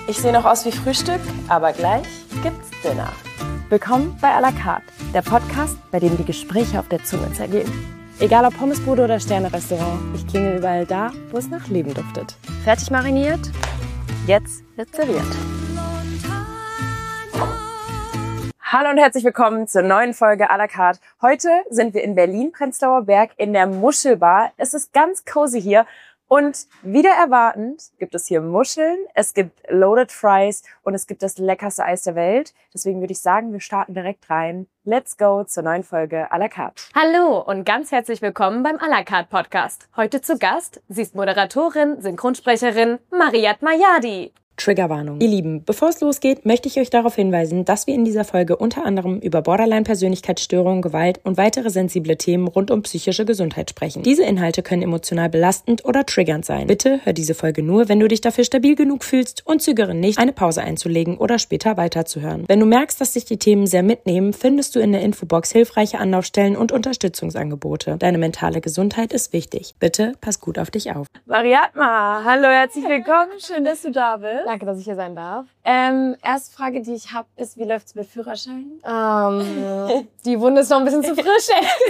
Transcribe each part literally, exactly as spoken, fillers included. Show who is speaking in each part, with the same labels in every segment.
Speaker 1: Ich sehe noch aus wie Frühstück, aber gleich gibt's Dinner. Willkommen bei à la carte, der Podcast, bei dem die Gespräche auf der Zunge zergehen. Egal ob Pommesbude oder Sterne-Restaurant, ich klingel überall da, wo es nach Leben duftet. Fertig mariniert? Jetzt wird serviert. Hallo und herzlich willkommen zur neuen Folge à la carte. Heute sind wir in Berlin-Prenzlauer Berg in der Muschelbar. Es ist ganz cozy hier. Und wieder erwartend gibt es hier Muscheln, es gibt Loaded Fries und es gibt das leckerste Eis der Welt. Deswegen würde ich sagen, wir starten direkt rein. Let's go zur neuen Folge à la carte.
Speaker 2: Hallo und ganz herzlich willkommen beim à la carte Podcast. Heute zu Gast, sie ist Moderatorin, Synchronsprecherin Mariat Mayadi.
Speaker 1: Triggerwarnung. Ihr Lieben, bevor es losgeht, möchte ich euch darauf hinweisen, dass wir in dieser Folge unter anderem über Borderline-Persönlichkeitsstörungen, Gewalt und weitere sensible Themen rund um psychische Gesundheit sprechen. Diese Inhalte können emotional belastend oder triggernd sein. Bitte hör diese Folge nur, wenn du dich dafür stabil genug fühlst und zögere nicht, eine Pause einzulegen oder später weiterzuhören. Wenn du merkst, dass dich die Themen sehr mitnehmen, findest du in der Infobox hilfreiche Anlaufstellen und Unterstützungsangebote. Deine mentale Gesundheit ist wichtig. Bitte pass gut auf dich auf.
Speaker 2: Mariatma, hallo, herzlich willkommen. Schön, dass du da bist.
Speaker 3: Danke, dass ich hier sein darf.
Speaker 2: Ähm, erste Frage, die ich habe, ist, wie läuft's mit Führerschein?
Speaker 3: Ähm, die Wunde ist noch ein bisschen zu frisch.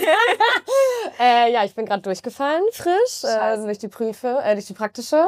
Speaker 3: äh, ja, ich bin gerade durchgefallen, frisch, äh, durch die Prüfe, äh, durch die praktische.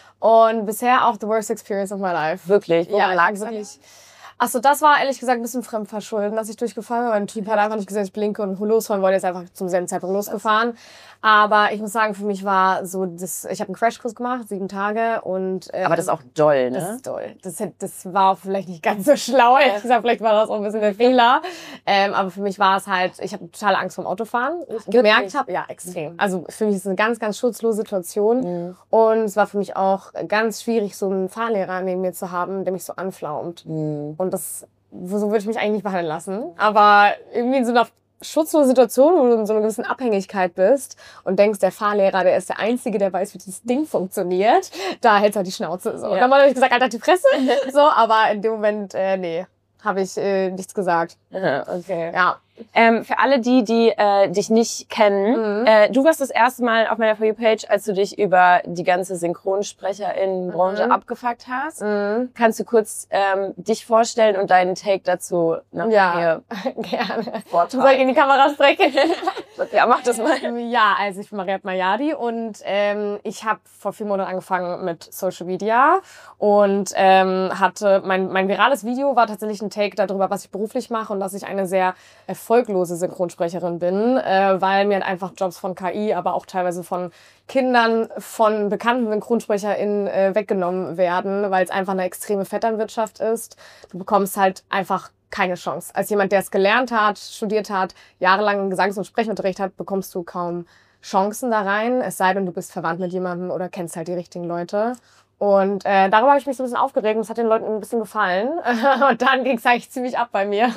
Speaker 3: Und bisher auch the worst experience of my life.
Speaker 2: Wirklich? Woran
Speaker 3: Ja,
Speaker 2: lag's?
Speaker 3: wirklich. Achso, das war ehrlich gesagt ein bisschen fremdverschulden, dass ich durchgefallen bin. Mein Typ hat einfach nicht gesehen, dass ich blinke und losfahren wollte, jetzt einfach zum selben Zeitpunkt losgefahren. Aber ich muss sagen, für mich war so, das, ich habe einen Crashkurs gemacht, sieben Tage und äh,
Speaker 2: Aber das ist auch doll, ne?
Speaker 3: Das ist toll. Das, das war vielleicht nicht ganz so schlau, ehrlich gesagt, vielleicht war das auch ein bisschen der Fehler. Ähm, aber für mich war es halt, ich habe totale Angst vorm Autofahren. Ich gemerkt habe, ja, extrem. Also für mich ist es eine ganz, ganz schutzlose Situation. Mhm. Und es war für mich auch ganz schwierig, so einen Fahrlehrer neben mir zu haben, der mich so anflaumt. Mhm. Und das, so würde ich mich eigentlich nicht behandeln lassen. Aber irgendwie in so einer schutzlose Situation, wo du in so einer gewissen Abhängigkeit bist und denkst, der Fahrlehrer, der ist der Einzige, der weiß, wie dieses Ding funktioniert, da hältst du halt die Schnauze. So. Ja. Und dann habe ich gesagt, Alter, die Fresse. So, aber in dem Moment, äh, nee, habe ich äh, nichts gesagt.
Speaker 2: Okay.
Speaker 3: Ja.
Speaker 2: Ähm, für alle die, die äh, dich nicht kennen, mhm. äh, du warst das erste Mal auf meiner For You-Page, als du dich über die ganze Synchronsprecherinnenbranche
Speaker 3: mhm.
Speaker 2: abgefuckt hast.
Speaker 3: Mhm.
Speaker 2: Kannst du kurz ähm, dich vorstellen und deinen Take dazu noch
Speaker 3: ja, gerne.
Speaker 2: vortragen?
Speaker 3: Soll ich in die Kamera sprechen?
Speaker 2: Ja, mach das mal.
Speaker 3: Ja, also ich bin Mariat Mayadi und ähm, ich habe vor vier Monaten angefangen mit Social Media und ähm, hatte, mein, mein virales Video war tatsächlich ein Take darüber, was ich beruflich mache und dass ich eine sehr erfolglose Synchronsprecherin bin, äh, weil mir einfach Jobs von K I, aber auch teilweise von Kindern von bekannten SynchronsprecherInnen äh, weggenommen werden, weil es einfach eine extreme Vetternwirtschaft ist. Du bekommst halt einfach keine Chance. Als jemand, der es gelernt hat, studiert hat, jahrelang Gesangs- und Sprechunterricht hat, bekommst du kaum Chancen da rein, es sei denn, du bist verwandt mit jemandem oder kennst halt die richtigen Leute. Und äh, darüber habe ich mich so ein bisschen aufgeregt und es hat den Leuten ein bisschen gefallen. Und dann ging es eigentlich ziemlich ab bei mir.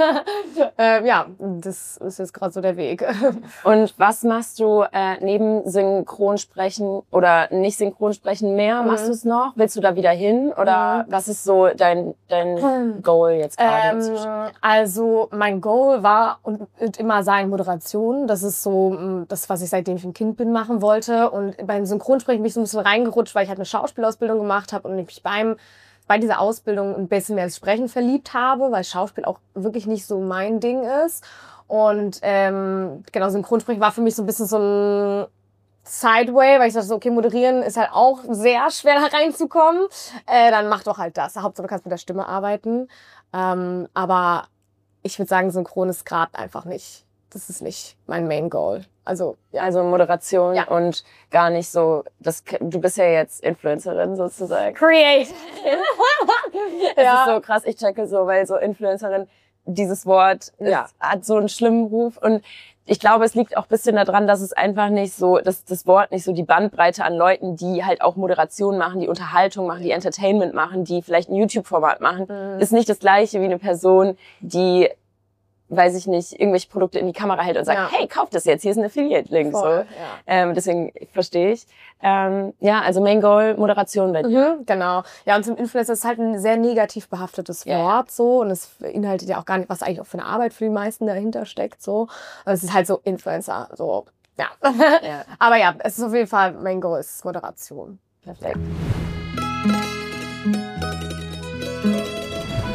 Speaker 3: äh, ja, das ist jetzt gerade so der Weg.
Speaker 2: Und was machst du äh, neben Synchronsprechen oder nicht Synchronsprechen mehr? Mhm. Machst du es noch? Willst du da wieder hin? Oder mhm. was ist so dein, dein Goal jetzt gerade?
Speaker 3: Ähm, also mein Goal war und wird immer sein Moderation. Das ist so das, was ich seitdem ich ein Kind bin machen wollte. Und beim Synchronsprechen bin ich so ein bisschen reingerutscht, weil ich halt eine Schauspielausbildung gemacht habe und mich beim bei dieser Ausbildung ein bisschen mehr ins Sprechen verliebt habe, weil Schauspiel auch wirklich nicht so mein Ding ist. Und ähm, genau, Synchronsprechen war für mich so ein bisschen so ein Sideway, weil ich dachte so, okay, moderieren ist halt auch sehr schwer da reinzukommen. Äh, dann mach doch halt das. Hauptsache du kannst mit der Stimme arbeiten. Ähm, aber ich würde sagen, Synchron ist gerade einfach nicht, das ist nicht mein Main Goal. Also,
Speaker 2: ja. Also Moderation
Speaker 3: ja.
Speaker 2: und gar nicht so, das, du bist ja jetzt Influencerin sozusagen.
Speaker 3: Create.
Speaker 2: Das
Speaker 3: ja.
Speaker 2: ist so krass, ich checke so, weil so Influencerin, dieses Wort
Speaker 3: ja.
Speaker 2: ist, hat so einen schlimmen Ruf und ich glaube, es liegt auch ein bisschen daran, dass es einfach nicht so, dass das Wort nicht so die Bandbreite an Leuten, die halt auch Moderation machen, die Unterhaltung machen, die Entertainment machen, die vielleicht ein YouTube-Format machen, mhm. ist nicht das Gleiche wie eine Person, die weiß ich nicht, irgendwelche Produkte in die Kamera hält und sagt, ja. hey, kauf das jetzt, hier ist ein Affiliate-Link. So.
Speaker 3: Ja.
Speaker 2: Ähm, deswegen verstehe ich. Ähm, ja, also Main Goal, Moderation bei dir.
Speaker 3: Mhm, genau. Ja, und zum Influencer ist halt ein sehr negativ behaftetes
Speaker 2: ja.
Speaker 3: Wort so und es beinhaltet ja auch gar nicht, was eigentlich auch für eine Arbeit für die meisten dahinter steckt. So. Also es ist halt so Influencer. So. Ja. ja. Aber ja, es ist auf jeden Fall, Main Goal ist Moderation.
Speaker 2: Perfekt.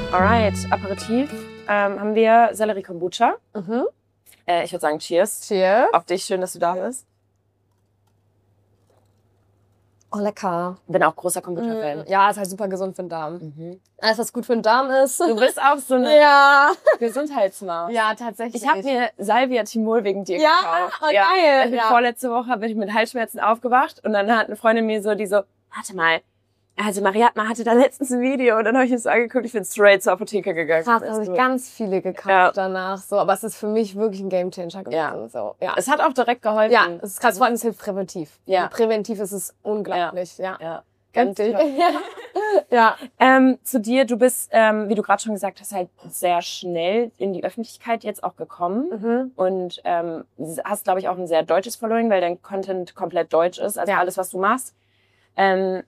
Speaker 2: Alright, Aperitif ähm, haben wir Sellerie Kombucha.
Speaker 3: Mhm.
Speaker 2: Äh, ich würde sagen Cheers.
Speaker 3: Cheers.
Speaker 2: Auf dich, schön, dass du da bist.
Speaker 3: Oh, lecker.
Speaker 2: Bin auch großer Kombucha-Fan.
Speaker 3: Ja, ist halt super gesund für den Darm.
Speaker 2: Mhm.
Speaker 3: Alles, was gut für den Darm ist.
Speaker 2: Du bist auch so eine
Speaker 3: Ja.
Speaker 2: Gesundheitsmaus.
Speaker 3: Ja, tatsächlich.
Speaker 2: Ich habe mir Salvia-Timol wegen dir
Speaker 3: Ja,
Speaker 2: gekauft.
Speaker 3: oh, geil.
Speaker 2: Also
Speaker 3: Ja.
Speaker 2: Vorletzte Woche bin ich mit Halsschmerzen aufgewacht und dann hat eine Freundin mir so, die so, warte mal, also Mariatma hatte da letztens ein Video und dann habe ich es so angeguckt, ich bin straight zur Apotheke gegangen.
Speaker 3: Krass, da habe ich ganz viele gekauft
Speaker 2: Ja.
Speaker 3: danach. So, aber es ist für mich wirklich ein Gamechanger gewesen.
Speaker 2: Ja.
Speaker 3: So, ja.
Speaker 2: Es hat auch direkt geholfen.
Speaker 3: Ja, es ist krass, vor allem es hilft präventiv.
Speaker 2: Ja.
Speaker 3: Also präventiv ist es unglaublich, ja.
Speaker 2: Ja. Ganz
Speaker 3: Heftig.
Speaker 2: toll.
Speaker 3: Ja.
Speaker 2: Ähm, zu dir, du bist, ähm, wie du gerade schon gesagt hast, halt sehr schnell in die Öffentlichkeit jetzt auch gekommen
Speaker 3: Mhm.
Speaker 2: und ähm, hast, glaube ich, auch ein sehr deutsches Following, weil dein Content komplett deutsch ist, also
Speaker 3: Ja.
Speaker 2: alles, was du machst. Ähm,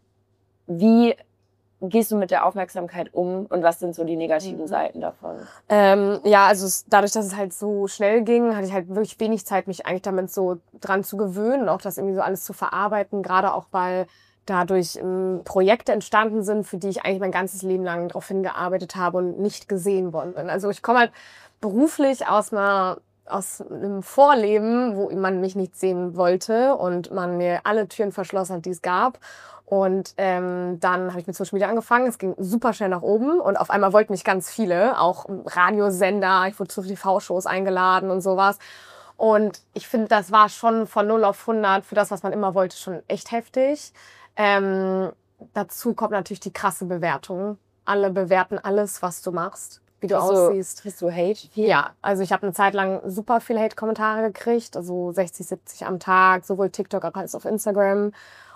Speaker 2: wie gehst du mit der Aufmerksamkeit um und was sind so die negativen
Speaker 3: Mhm.
Speaker 2: Seiten davon?
Speaker 3: Ähm, ja, also es, dadurch, dass es halt so schnell ging, hatte ich halt wirklich wenig Zeit, mich eigentlich damit so dran zu gewöhnen und auch das irgendwie so alles zu verarbeiten, gerade auch, weil dadurch ähm, Projekte entstanden sind, für die ich eigentlich mein ganzes Leben lang darauf hingearbeitet habe und nicht gesehen worden bin. Also ich komme halt beruflich aus einer aus einem Vorleben, wo man mich nicht sehen wollte und man mir alle Türen verschlossen hat, die es gab. Und ähm, dann habe ich mit Social Media angefangen. Es ging super schnell nach oben und auf einmal wollten mich ganz viele, auch Radiosender, ich wurde zu T V-Shows eingeladen und sowas. Und ich finde, das war schon von null auf hundert für das, was man immer wollte, schon echt heftig. Ähm, dazu kommt natürlich die krasse Bewertung. Alle bewerten alles, was du machst, wie du
Speaker 2: Also,
Speaker 3: aussiehst.
Speaker 2: Bist du Hate?
Speaker 3: Ja, also ich habe eine Zeit lang super viele Hate-Kommentare gekriegt, also sechzig, siebzig am Tag, sowohl TikTok als auch auf Instagram.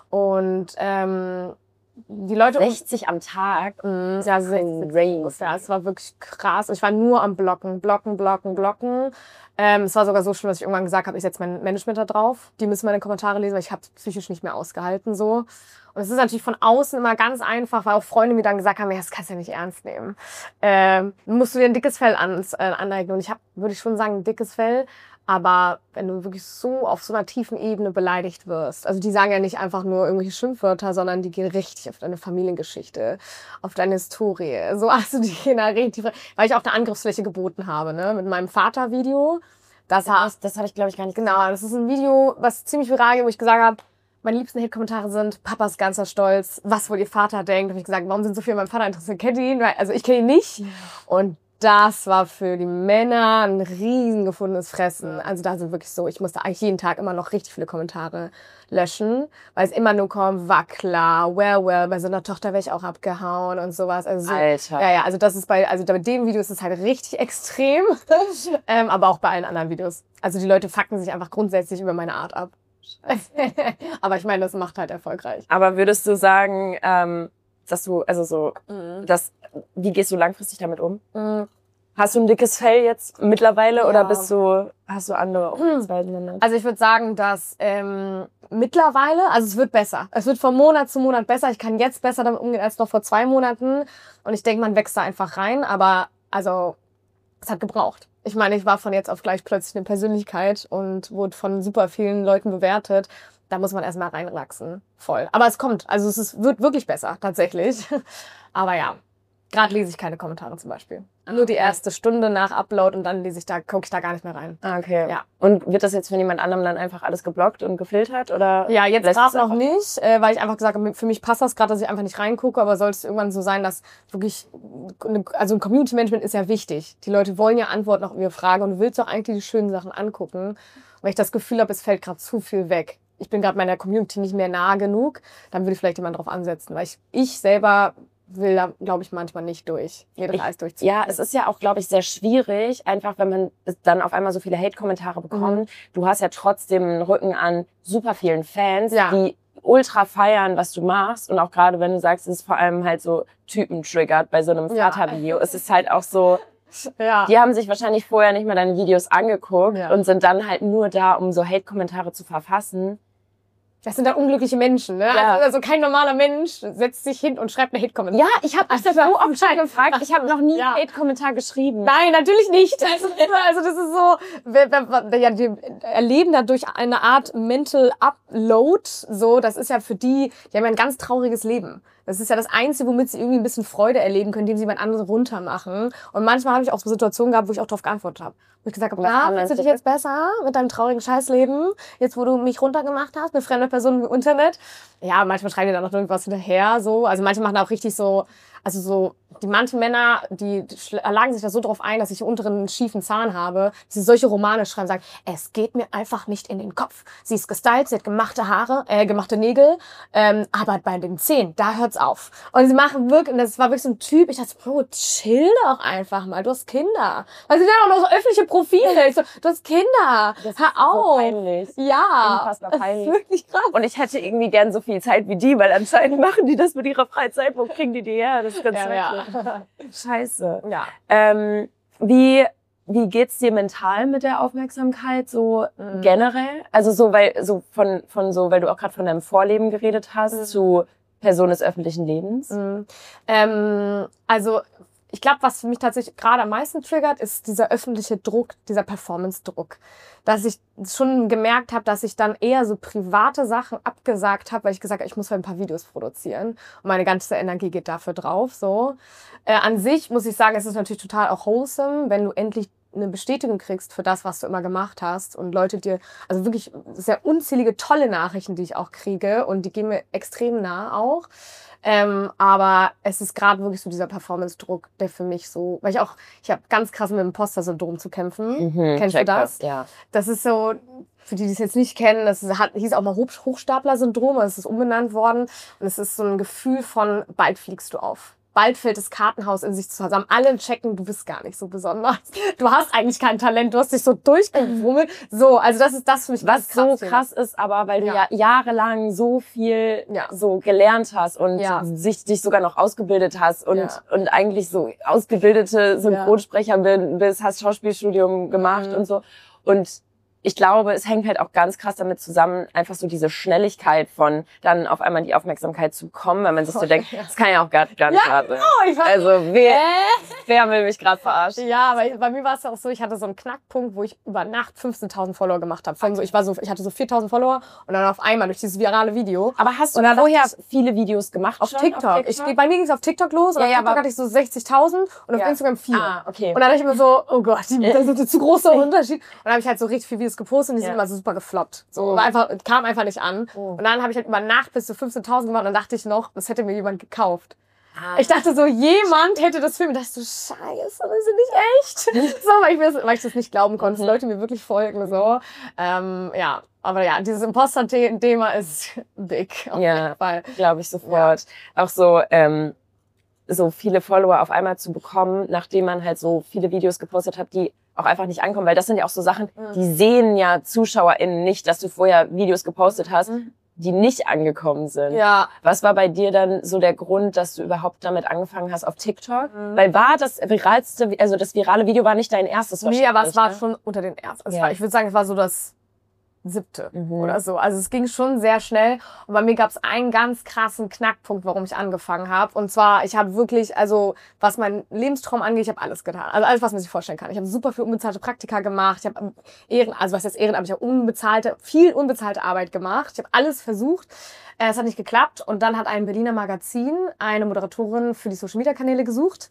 Speaker 3: Und ähm, die Leute...
Speaker 2: sechzig am Tag?
Speaker 3: Mm, ja, sechzig. Ja, es war wirklich krass. Ich war nur am Blocken, Blocken, Blocken, Blocken. Ähm, es war sogar so schlimm, dass ich irgendwann gesagt habe, ich setze mein Management da drauf. Die müssen meine Kommentare lesen, weil ich habe es psychisch nicht mehr ausgehalten. So. Und es ist natürlich von außen immer ganz einfach, weil auch Freunde mir dann gesagt haben, ja, das kannst du ja nicht ernst nehmen. Ähm, musst du dir ein dickes Fell an, äh, aneignen. Und ich habe, würde ich schon sagen, ein dickes Fell. Aber wenn du wirklich so auf so einer tiefen Ebene beleidigt wirst, also die sagen ja nicht einfach nur irgendwelche Schimpfwörter, sondern die gehen richtig auf deine Familiengeschichte, auf deine Historie. So, also die gehen da richtig, weil ich auch eine Angriffsfläche geboten habe, ne, mit meinem Vater-Video. Das,
Speaker 2: Das, das habe ich, glaube ich, gar nicht
Speaker 3: Genau, das ist ein Video, was ziemlich viral geht, wo ich gesagt habe, meine liebsten Hate-Kommentare sind, Papa ist ganzer Stolz, was wohl ihr Vater denkt. Da habe ich gesagt, warum sind so viele an meinem Vater interessiert? Kennt ihr ihn? Also ich kenne ihn nicht. Ja. Und das war für die Männer ein riesen gefundenes Fressen. Also da sind wirklich so, ich musste eigentlich jeden Tag immer noch richtig viele Kommentare löschen, weil es immer nur kommt, war klar, well, well, bei so einer Tochter wäre ich auch abgehauen und sowas. Also so,
Speaker 2: Alter.
Speaker 3: Ja, ja, also das ist bei, also bei dem Video ist es halt richtig extrem, ähm, aber auch bei allen anderen Videos. Also die Leute fucken sich einfach grundsätzlich über meine Art ab. Aber ich meine, das macht halt erfolgreich.
Speaker 2: Aber würdest du sagen, ähm, dass du, also so,
Speaker 3: Mhm.
Speaker 2: das, wie gehst du langfristig damit um?
Speaker 3: Mhm.
Speaker 2: Hast du ein dickes Fell jetzt mittlerweile
Speaker 3: Ja.
Speaker 2: oder bist du, hast du andere Umgangsweisen?
Speaker 3: Also ich würde sagen, dass ähm, mittlerweile, also es wird besser. Es wird von Monat zu Monat besser. Ich kann jetzt besser damit umgehen als noch vor zwei Monaten. Und ich denke, man wächst da einfach rein. Aber also es hat gebraucht. Ich meine, ich war von jetzt auf gleich plötzlich eine Persönlichkeit und wurde von super vielen Leuten bewertet. Da muss man erstmal reinwachsen. Voll. Aber es kommt. Also es ist, wird wirklich besser, tatsächlich. Aber ja, gerade lese ich keine Kommentare zum Beispiel. Nur die erste Stunde nach Upload und dann lese ich da, gucke ich da gar nicht mehr rein.
Speaker 2: Ah, okay.
Speaker 3: Ja.
Speaker 2: Und wird das jetzt von jemand anderem dann einfach alles geblockt und gefiltert? Oder
Speaker 3: Ja, jetzt
Speaker 2: lässt
Speaker 3: gerade
Speaker 2: es
Speaker 3: noch
Speaker 2: auch-
Speaker 3: nicht, äh, weil ich einfach gesagt habe, für mich passt das gerade, dass ich einfach nicht reingucke, aber sollte es irgendwann so sein, dass wirklich, eine- also ein Community-Management ist ja wichtig. Die Leute wollen ja Antworten auf ihre Frage und du willst doch eigentlich die schönen Sachen angucken. Und wenn ich das Gefühl habe, es fällt gerade zu viel weg, ich bin gerade meiner Community nicht mehr nah genug, dann würde ich vielleicht jemand drauf ansetzen, weil ich, ich selber will da, glaube ich, manchmal nicht durch, mir das
Speaker 2: Ich-
Speaker 3: alles durchziehen.
Speaker 2: Ja, es ist ja auch, glaube ich, sehr schwierig, einfach wenn man dann auf einmal so viele Hate-Kommentare bekommt.
Speaker 3: Mhm.
Speaker 2: Du hast ja trotzdem einen Rücken an super vielen Fans,
Speaker 3: Ja.
Speaker 2: die ultra feiern, was du machst. Und auch gerade wenn du sagst, es ist vor allem halt so Typen triggert bei so einem
Speaker 3: Ja.
Speaker 2: Vater-Video. Es ist halt auch so,
Speaker 3: Ja.
Speaker 2: die haben sich wahrscheinlich vorher nicht mal deine Videos angeguckt
Speaker 3: Ja.
Speaker 2: und sind dann halt nur da, um so Hate-Kommentare zu verfassen.
Speaker 3: Das sind dann unglückliche Menschen, ne?
Speaker 2: Ja.
Speaker 3: Also, also kein normaler Mensch setzt sich hin und schreibt eine Hate-Kommentar.
Speaker 2: Ja, ich habe mich das so oft schon gefragt. Ich habe noch nie
Speaker 3: Ja.
Speaker 2: einen Hate-Kommentar geschrieben.
Speaker 3: Nein, natürlich nicht. Also, also das ist so, wir, wir, ja, die erleben dadurch eine Art Mental Upload. So, das ist ja für die, die haben ja ein ganz trauriges Leben. Das ist ja das Einzige, womit sie irgendwie ein bisschen Freude erleben können, indem sie jemand anderes runtermachen. Und manchmal habe ich auch so Situationen gehabt, wo ich auch darauf geantwortet habe. Wo ich gesagt habe, na, fühlst du dich jetzt besser mit deinem traurigen Scheißleben? Jetzt, wo du mich runtergemacht hast, eine fremde Person im Internet? Ja, manchmal schreiben die dann noch irgendwas hinterher, so. Also manche machen auch richtig so, also so, die manchen Männer, die schlagen sich da so drauf ein, dass ich unten einen schiefen Zahn habe, die solche Romane schreiben, sagen, es geht mir einfach nicht in den Kopf. Sie ist gestylt, sie hat gemachte Haare, äh, gemachte Nägel, ähm, aber bei den Zähnen, da hört's auf. Und sie machen wirklich, und das war wirklich so ein Typ, ich dachte, Bro, chill doch einfach mal, du hast Kinder. Weil sie dann auch noch so öffentliche Profile, ich so, du hast Kinder,
Speaker 2: das
Speaker 3: hör auf.
Speaker 2: So peinlich.
Speaker 3: Ja,
Speaker 2: unfassbar peinlich.
Speaker 3: Wirklich krass.
Speaker 2: Und ich hätte irgendwie gern so viel Zeit wie die, weil anscheinend machen die das mit ihrer Freizeit. Wo kriegen die die her? Das ist ganz
Speaker 3: Ja, ja.
Speaker 2: Scheiße.
Speaker 3: Ja.
Speaker 2: Ähm, wie, wie geht's dir mental mit der Aufmerksamkeit so
Speaker 3: Mhm.
Speaker 2: generell? Also so, weil, so von, von so, weil du auch gerade von deinem Vorleben geredet hast,
Speaker 3: Mhm.
Speaker 2: zu Person des öffentlichen Lebens.
Speaker 3: Mhm. Ähm, also, ich glaube, was für mich tatsächlich gerade am meisten triggert, ist dieser öffentliche Druck, dieser Performance-Druck. Dass ich schon gemerkt habe, dass ich dann eher so private Sachen abgesagt habe, weil ich gesagt habe, ich muss halt ein paar Videos produzieren. Und meine ganze Energie geht dafür drauf. So. Äh, an sich muss ich sagen, es ist natürlich total auch wholesome, wenn du endlich eine Bestätigung kriegst für das, was du immer gemacht hast und Leute dir, also wirklich sehr unzählige tolle Nachrichten, die ich auch kriege und die gehen mir extrem nah auch. Ähm, aber es ist gerade wirklich so dieser Performance-Druck, der für mich so, weil ich auch, ich habe ganz krass mit dem Imposter-Syndrom zu kämpfen.
Speaker 2: Mhm,
Speaker 3: Kennst du das?
Speaker 2: Ja.
Speaker 3: Das ist so, für die, die es jetzt nicht kennen, das hat, hieß auch mal Hoch- Hochstapler-Syndrom, es ist umbenannt worden. Und es ist so ein Gefühl von, bald fliegst du auf. Bald fällt das Kartenhaus in sich zusammen. Alle checken, du bist gar nicht so besonders. Du hast eigentlich kein Talent, du hast dich so durchgewummelt. So, also das ist das für mich.
Speaker 2: Was so
Speaker 3: krass
Speaker 2: krass ist, aber weil du
Speaker 3: Ja.
Speaker 2: ja, jahrelang so viel
Speaker 3: Ja.
Speaker 2: so gelernt hast und
Speaker 3: Ja.
Speaker 2: sich, dich sogar noch ausgebildet hast und,
Speaker 3: Ja.
Speaker 2: und eigentlich so ausgebildete Synchronsprecher bist, hast Schauspielstudium gemacht
Speaker 3: Mhm.
Speaker 2: und so. Und ich glaube, es hängt halt auch ganz krass damit zusammen, einfach so diese Schnelligkeit von dann auf einmal in die Aufmerksamkeit zu kommen, weil man sich so denkt,
Speaker 3: Ja.
Speaker 2: das kann ja auch gar, gar nicht
Speaker 3: Ja,
Speaker 2: wahr sein.
Speaker 3: genau, ich war-
Speaker 2: Also wer,
Speaker 3: Äh?
Speaker 2: wer will mich gerade verarschen?
Speaker 3: Ja, aber bei mir war es ja auch so, ich hatte so einen Knackpunkt, wo ich über Nacht fünfzehntausend Follower gemacht habe. Von so, ich war so, ich hatte so viertausend Follower und dann auf einmal durch dieses virale Video.
Speaker 2: Aber hast du
Speaker 3: Und dann
Speaker 2: vorher
Speaker 3: dachte
Speaker 2: viele Videos gemacht
Speaker 3: Auf
Speaker 2: schon
Speaker 3: TikTok. Ich, bei mir ging es auf TikTok los und
Speaker 2: Ja,
Speaker 3: auf
Speaker 2: ja,
Speaker 3: TikTok
Speaker 2: aber-
Speaker 3: hatte ich so sechzigtausend und auf
Speaker 2: Ja.
Speaker 3: Instagram vier.
Speaker 2: Ah, okay.
Speaker 3: Und dann dachte ich mir so, oh Gott, die, das ist ein zu großer Unterschied. Und dann habe ich halt so richtig viele Videos gepostet und die
Speaker 2: Ja.
Speaker 3: sind immer so super gefloppt. So,
Speaker 2: Oh.
Speaker 3: war einfach, kam einfach nicht an.
Speaker 2: Oh.
Speaker 3: Und dann habe ich halt über Nacht bis zu fünfzehntausend gemacht und dann dachte ich noch, das hätte mir jemand gekauft.
Speaker 2: Ah.
Speaker 3: Ich dachte so, jemand hätte das Film. Und dachte so, scheiße, das ist nicht echt. So, weil ich, mir das, weil ich das nicht glauben konnte, dass Leute mir wirklich folgen. So. Ähm, ja, aber ja, dieses Imposter-Thema ist big. Auf
Speaker 2: Ja.
Speaker 3: jeden Fall.
Speaker 2: Glaube ich sofort. Auch so, ähm, so viele Follower auf einmal zu bekommen, nachdem man halt so viele Videos gepostet hat, die auch einfach nicht ankommen. Weil das sind ja auch so Sachen, die sehen ja ZuschauerInnen nicht, dass du vorher Videos gepostet hast,
Speaker 3: Mhm.
Speaker 2: die nicht angekommen sind.
Speaker 3: Ja,
Speaker 2: Was war bei dir dann so der Grund, dass du überhaupt damit angefangen hast auf TikTok?
Speaker 3: Mhm.
Speaker 2: Weil war das viralste, also das virale Video war nicht dein erstes
Speaker 3: nee, aber es war
Speaker 2: wahrscheinlich,
Speaker 3: schon unter den ersten. Es
Speaker 2: Ja.
Speaker 3: war, ich würde sagen, es war so das siebte
Speaker 2: Mhm.
Speaker 3: oder so. Also es ging schon sehr schnell. Und bei mir gab es einen ganz krassen Knackpunkt, warum ich angefangen habe. Und zwar, ich habe wirklich, also was meinen Lebenstraum angeht, ich habe alles getan. Also alles, was man sich vorstellen kann. Ich habe super viel unbezahlte Praktika gemacht. Ich habe Ehren, also was heißt Ehrenamt, ich habe unbezahlte, viel unbezahlte Arbeit gemacht. Ich habe alles versucht. Äh, Es hat nicht geklappt. Und dann hat ein Berliner Magazin eine Moderatorin für die Social-Media-Kanäle gesucht.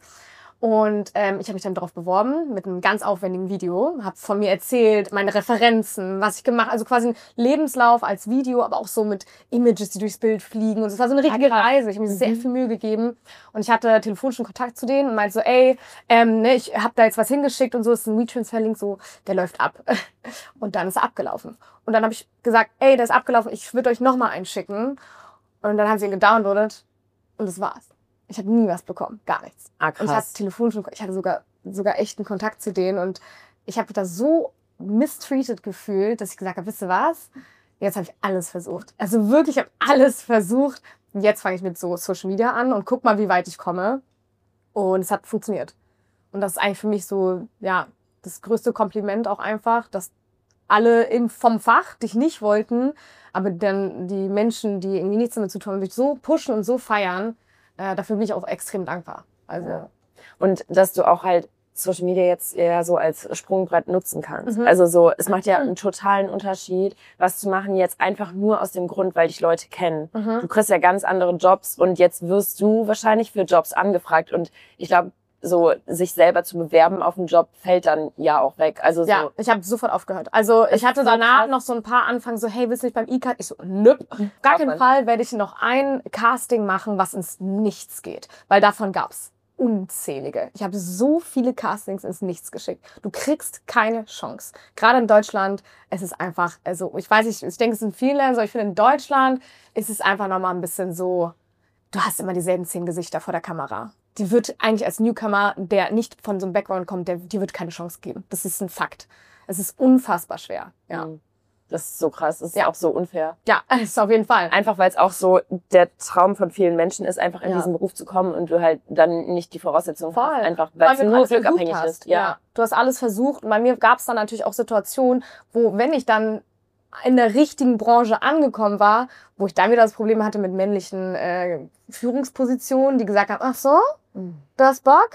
Speaker 3: Und ähm, ich habe mich dann darauf beworben mit einem ganz aufwendigen Video, habe von mir erzählt, meine Referenzen, was ich gemacht, also quasi ein Lebenslauf als Video, aber auch so mit Images, die durchs Bild fliegen. Und es war so eine richtige Reise. Ich habe mir sehr viel Mühe gegeben und ich hatte telefonischen Kontakt zu denen und meinte so, ey, ähm, ne, ich habe da jetzt was hingeschickt und so, das ist ein WeTransfer-Link, so, der läuft ab. Und dann ist er abgelaufen. Und dann habe ich gesagt, ey, der ist abgelaufen, ich würde euch nochmal einen schicken. Und dann haben sie ihn gedownloadet und das war's. Ich habe nie was bekommen, gar nichts.
Speaker 2: Ah,
Speaker 3: Und ich hatte
Speaker 2: krass.
Speaker 3: telefonischen, ich hatte sogar, sogar echten Kontakt zu denen und ich habe mich da so mistreated gefühlt, dass ich gesagt habe, wisst ihr was? Jetzt habe ich alles versucht. Also wirklich, ich habe alles versucht. Und jetzt fange ich mit so Social Media an und guck mal, wie weit ich komme. Und es hat funktioniert. Und das ist eigentlich für mich so, ja, das größte Kompliment auch einfach, dass alle im, vom Fach dich nicht wollten, aber dann die Menschen, die irgendwie nichts damit zu tun haben, dich so pushen und so feiern, äh, dafür bin ich auch extrem dankbar. Also,
Speaker 2: Ja. Und dass du auch halt Social Media jetzt eher so als Sprungbrett nutzen kannst.
Speaker 3: Mhm.
Speaker 2: Also so, es macht ja einen totalen Unterschied, was zu machen jetzt einfach nur aus dem Grund, weil dich Leute kennen.
Speaker 3: Mhm.
Speaker 2: Du kriegst ja ganz andere Jobs und jetzt wirst du wahrscheinlich für Jobs angefragt und ich glaube, so sich selber zu bewerben auf einen Job fällt dann ja auch weg. Also so.
Speaker 3: Ja, ich habe sofort aufgehört. Also ich hatte danach noch so ein paar Anfragen, so hey, willst du nicht beim E-Card? Ich so, nöp. Auf gar keinen Fall werde ich noch ein Casting machen, was ins Nichts geht. Weil davon gab's unzählige. Ich habe so viele Castings ins Nichts geschickt. Du kriegst keine Chance. Gerade in Deutschland, es ist einfach, also ich weiß nicht, ich denke, es sind viele Länder, so ich finde in Deutschland ist es einfach nochmal ein bisschen so, du hast immer dieselben zehn Gesichter vor der Kamera. Die wird eigentlich als Newcomer, der nicht von so einem Background kommt, der, die wird keine Chance geben. Das ist ein Fakt. Es ist unfassbar schwer. Ja.
Speaker 2: Das ist so krass, das ist
Speaker 3: Ja.
Speaker 2: auch so unfair.
Speaker 3: Ja, ist auf jeden Fall.
Speaker 2: Einfach weil es auch so der Traum von vielen Menschen ist, einfach in
Speaker 3: Ja.
Speaker 2: diesen Beruf zu kommen und du halt dann nicht die Voraussetzungen
Speaker 3: Voll.
Speaker 2: hast, einfach weil es
Speaker 3: du
Speaker 2: nur
Speaker 3: alles
Speaker 2: glückabhängig
Speaker 3: versucht
Speaker 2: ist.
Speaker 3: hast. Ja. Du hast alles versucht. Und bei mir gab es dann natürlich auch Situationen, wo, wenn ich dann in der richtigen Branche angekommen war, wo ich dann wieder das Problem hatte mit männlichen äh, Führungspositionen, die gesagt haben, ach so, du hast Bock?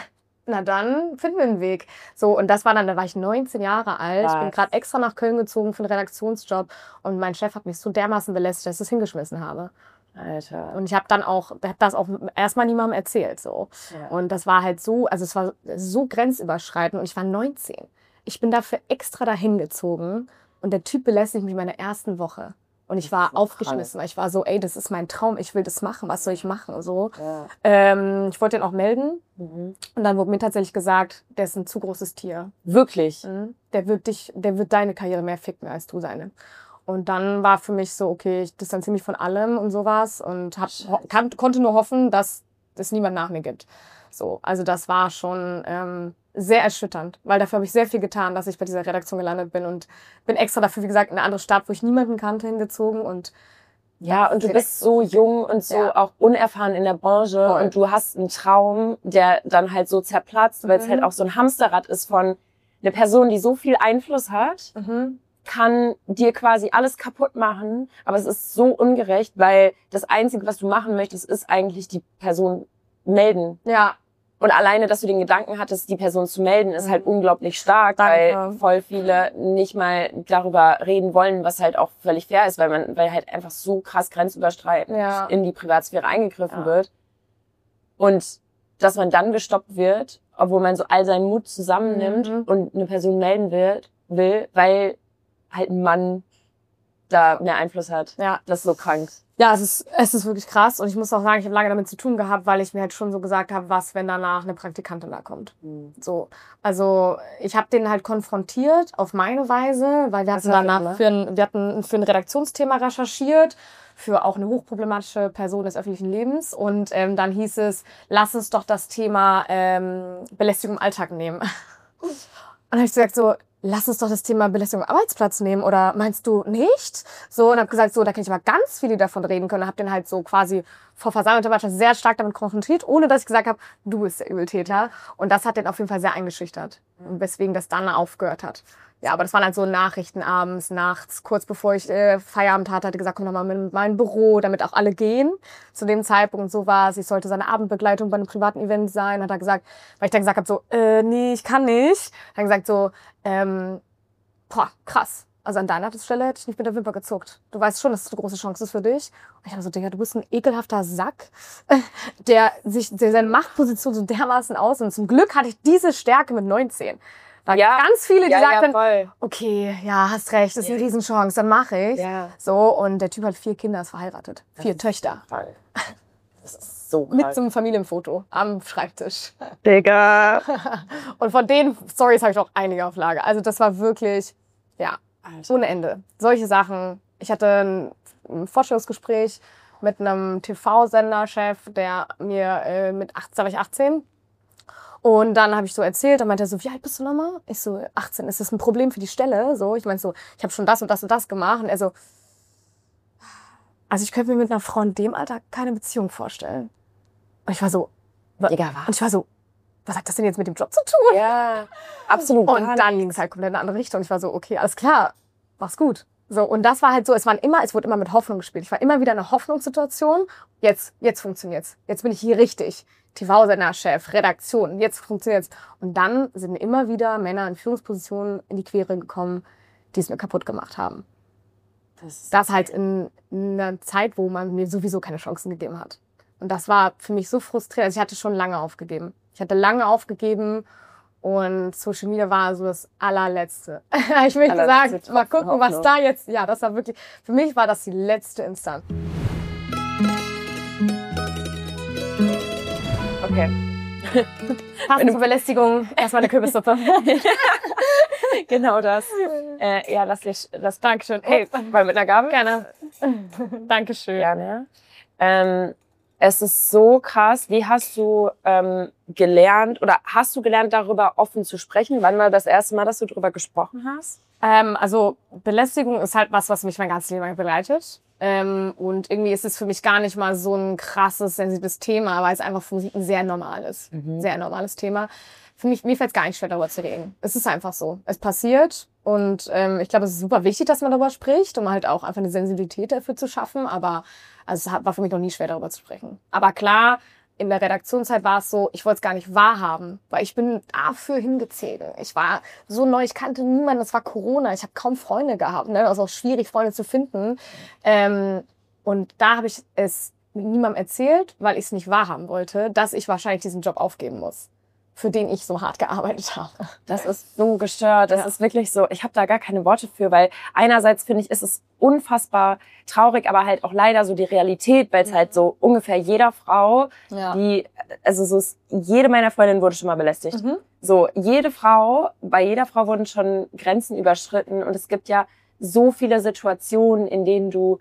Speaker 3: Na dann finden wir einen Weg. So, und das war dann, da war ich neunzehn Jahre alt.
Speaker 2: Was?
Speaker 3: Ich bin gerade extra nach Köln gezogen für einen Redaktionsjob und mein Chef hat mich so dermaßen belästigt, dass ich es hingeschmissen habe.
Speaker 2: Alter.
Speaker 3: Und ich habe dann auch, hab das auch erstmal niemandem erzählt. So.
Speaker 2: Ja.
Speaker 3: Und das war halt so, also es war so grenzüberschreitend und ich war neunzehn. Ich bin dafür extra dahin gezogen und der Typ belästigt mich in meiner ersten Woche. Und ich war
Speaker 2: so
Speaker 3: aufgeschmissen, weil ich war so, ey, das ist mein Traum, ich will das machen, was soll ich machen? So.
Speaker 2: Ja.
Speaker 3: Ähm, ich wollte den auch melden
Speaker 2: Mhm.
Speaker 3: und dann wurde mir tatsächlich gesagt, der ist ein zu großes Tier.
Speaker 2: Wirklich?
Speaker 3: Mhm. Der wird dich, der wird deine Karriere mehr ficken als du seine. Und dann war für mich so, okay, ich distanziere mich von allem und sowas und hab, kann, konnte nur hoffen, dass es niemand nach mir gibt. So, also das war schon ähm, sehr erschütternd, weil dafür habe ich sehr viel getan, dass ich bei dieser Redaktion gelandet bin und bin extra dafür, wie gesagt, in eine andere Stadt, wo ich niemanden kannte, hingezogen und
Speaker 2: Ja, und du bist so jung und so
Speaker 3: Ja.
Speaker 2: auch unerfahren in der Branche
Speaker 3: Voll.
Speaker 2: und du hast einen Traum, der dann halt so zerplatzt, weil es
Speaker 3: Mhm.
Speaker 2: halt auch so ein Hamsterrad ist von einer Person, die so viel Einfluss hat,
Speaker 3: mhm.
Speaker 2: kann dir quasi alles kaputt machen, aber es ist so ungerecht, weil das Einzige, was du machen möchtest, ist eigentlich die Person melden.
Speaker 3: ja,
Speaker 2: Und alleine, dass du den Gedanken hattest, die Person zu melden, ist halt unglaublich stark,
Speaker 3: Danke.
Speaker 2: weil voll viele nicht mal darüber reden wollen, was halt auch völlig fair ist, weil man, weil halt einfach so krass grenzüberschreitend
Speaker 3: Ja.
Speaker 2: in die Privatsphäre eingegriffen
Speaker 3: Ja.
Speaker 2: wird. Und dass man dann gestoppt wird, obwohl man so all seinen Mut zusammennimmt
Speaker 3: Mhm.
Speaker 2: und eine Person melden wird, will, weil halt ein Mann da mehr Einfluss hat.
Speaker 3: ja.
Speaker 2: Das ist so krank.
Speaker 3: Ja, es ist, es ist wirklich krass und ich muss auch sagen, ich habe lange damit zu tun gehabt, weil ich mir halt schon so gesagt habe, was, wenn danach eine Praktikantin da kommt. So, also ich habe den halt konfrontiert auf meine Weise, weil wir
Speaker 2: Was
Speaker 3: hatten
Speaker 2: hast du
Speaker 3: danach
Speaker 2: gemacht?
Speaker 3: für ein, wir hatten für ein Redaktionsthema recherchiert, für auch eine hochproblematische Person des öffentlichen Lebens und ähm, dann hieß es, lass uns doch das Thema ähm, Belästigung im Alltag nehmen. Und dann habe ich gesagt so, lass uns doch das Thema Belästigung am Arbeitsplatz nehmen oder meinst du nicht? So, und habe gesagt, so, da kenne ich aber ganz viele, die davon reden können. Und habe den halt so quasi vor versammelter Mannschaft sehr stark damit konfrontiert, ohne dass ich gesagt habe, du bist der Übeltäter. Und das hat den auf jeden Fall sehr eingeschüchtert. Und weswegen das dann aufgehört hat. Ja, aber das waren halt so Nachrichten abends, nachts, kurz bevor ich äh, Feierabend hatte, hat er gesagt, komm doch mal in mein Büro, damit auch alle gehen. Zu dem Zeitpunkt so war es, ich sollte seine Abendbegleitung bei einem privaten Event sein. Hat er gesagt, weil ich dann gesagt habe, so, äh, nee, ich kann nicht. Hat er gesagt so, ähm, boah, krass. Also an deiner Stelle hätte ich nicht mit der Wimper gezuckt. Du weißt schon, dass es eine große Chance ist für dich. Und ich habe so, Digga, du bist ein ekelhafter Sack, der sich der seine Machtposition so dermaßen aus. Und zum Glück hatte ich diese Stärke mit neunzehn. Da
Speaker 2: Ja.
Speaker 3: ganz viele, die
Speaker 2: Ja, ja,
Speaker 3: sagten,
Speaker 2: voll.
Speaker 3: okay, ja, hast recht, das ist eine
Speaker 2: Ja.
Speaker 3: Riesenchance, dann mache ich.
Speaker 2: Ja.
Speaker 3: So, und der Typ hat vier Kinder, ist verheiratet. Vier Töchter.
Speaker 2: Das ist so
Speaker 3: Mit
Speaker 2: krank.
Speaker 3: so einem Familienfoto am Schreibtisch.
Speaker 2: Digga.
Speaker 3: Und von den Stories habe ich auch einige auf Lager. Also das war wirklich, ja,
Speaker 2: Alter.
Speaker 3: ohne Ende. Solche Sachen. Ich hatte ein, ein Vorstellungsgespräch mit einem T V-Senderchef, der mir äh, mit achtzehn, da war ich achtzehn. Und dann habe ich so erzählt, dann meinte er so, wie alt bist du nochmal? Ich so, achtzehn, ist das ein Problem für die Stelle? So, ich meinte so, ich habe schon das und das und das gemacht. Und er so, also ich könnte mir mit einer Frau in dem Alter keine Beziehung vorstellen. Und ich war so, wa-
Speaker 2: Digga, was?
Speaker 3: und ich war so, was hat das denn jetzt mit dem Job zu tun?
Speaker 2: Ja, absolut.
Speaker 3: Und
Speaker 2: gar
Speaker 3: dann ging es halt komplett in eine andere Richtung. Und ich war so, okay, alles klar, mach's gut. So, und das war halt so, es waren immer, es wurde immer mit Hoffnung gespielt. Ich war immer wieder in einer Hoffnungssituation. Jetzt, jetzt funktioniert's. Jetzt bin ich hier richtig. T V-Sender-Chef, Redaktion, jetzt funktioniert's. Und dann sind mir immer wieder Männer in Führungspositionen in die Quere gekommen, die es mir kaputt gemacht haben. Das, das halt in, in einer Zeit, wo man mir sowieso keine Chancen gegeben hat. Und das war für mich so frustrierend. Also ich hatte schon lange aufgegeben. Ich hatte lange aufgegeben. Und Social Media war so das allerletzte. Ich möchte sagen, mal gucken, was da jetzt, ja, das war wirklich, für mich war das die letzte Instanz.
Speaker 2: Okay.
Speaker 3: Passend zur Belästigung, erstmal eine Kürbissuppe.
Speaker 2: Genau das. Äh, ja, lass dich, das, Dankeschön. Hey, mal mit einer Gabel?
Speaker 3: Gerne. Dankeschön.
Speaker 2: Gerne. Ähm, Es ist so krass. Wie hast du ähm, gelernt oder hast du gelernt, darüber offen zu sprechen? Wann war das erste Mal, dass du darüber gesprochen hast?
Speaker 3: Ähm, also Belästigung ist halt was, was mich mein ganzes Leben lang begleitet. Ähm, und irgendwie ist es für mich gar nicht mal so ein krasses, sensibles Thema, weil es einfach für Musik ein sehr normales, mhm. sehr normales Thema. Für mich, mir fällt es gar nicht schwer, darüber zu reden. Es ist einfach so. Es passiert und ähm, ich glaube, es ist super wichtig, dass man darüber spricht, um halt auch einfach eine Sensibilität dafür zu schaffen. Aber also es war für mich noch nie schwer, darüber zu sprechen. Aber klar, in der Redaktionszeit war es so, ich wollte es gar nicht wahrhaben, weil ich bin dafür hingezogen. Ich war so neu, ich kannte niemanden, es war Corona, ich habe kaum Freunde gehabt, ne? Also auch schwierig, Freunde zu finden. Ähm, und da habe ich es niemandem erzählt, weil ich es nicht wahrhaben wollte, dass ich wahrscheinlich diesen Job aufgeben muss, für den ich so hart gearbeitet habe.
Speaker 2: Das ist so gestört. Das ja. ist wirklich so, ich habe da gar keine Worte für, weil einerseits finde ich, ist es unfassbar traurig, aber halt auch leider so die Realität, weil es mhm. halt so ungefähr jeder Frau, ja. die, also so ist, jede meiner Freundinnen wurde schon mal belästigt. Mhm. So, jede Frau, bei jeder Frau wurden schon Grenzen überschritten und es gibt ja so viele Situationen, in denen du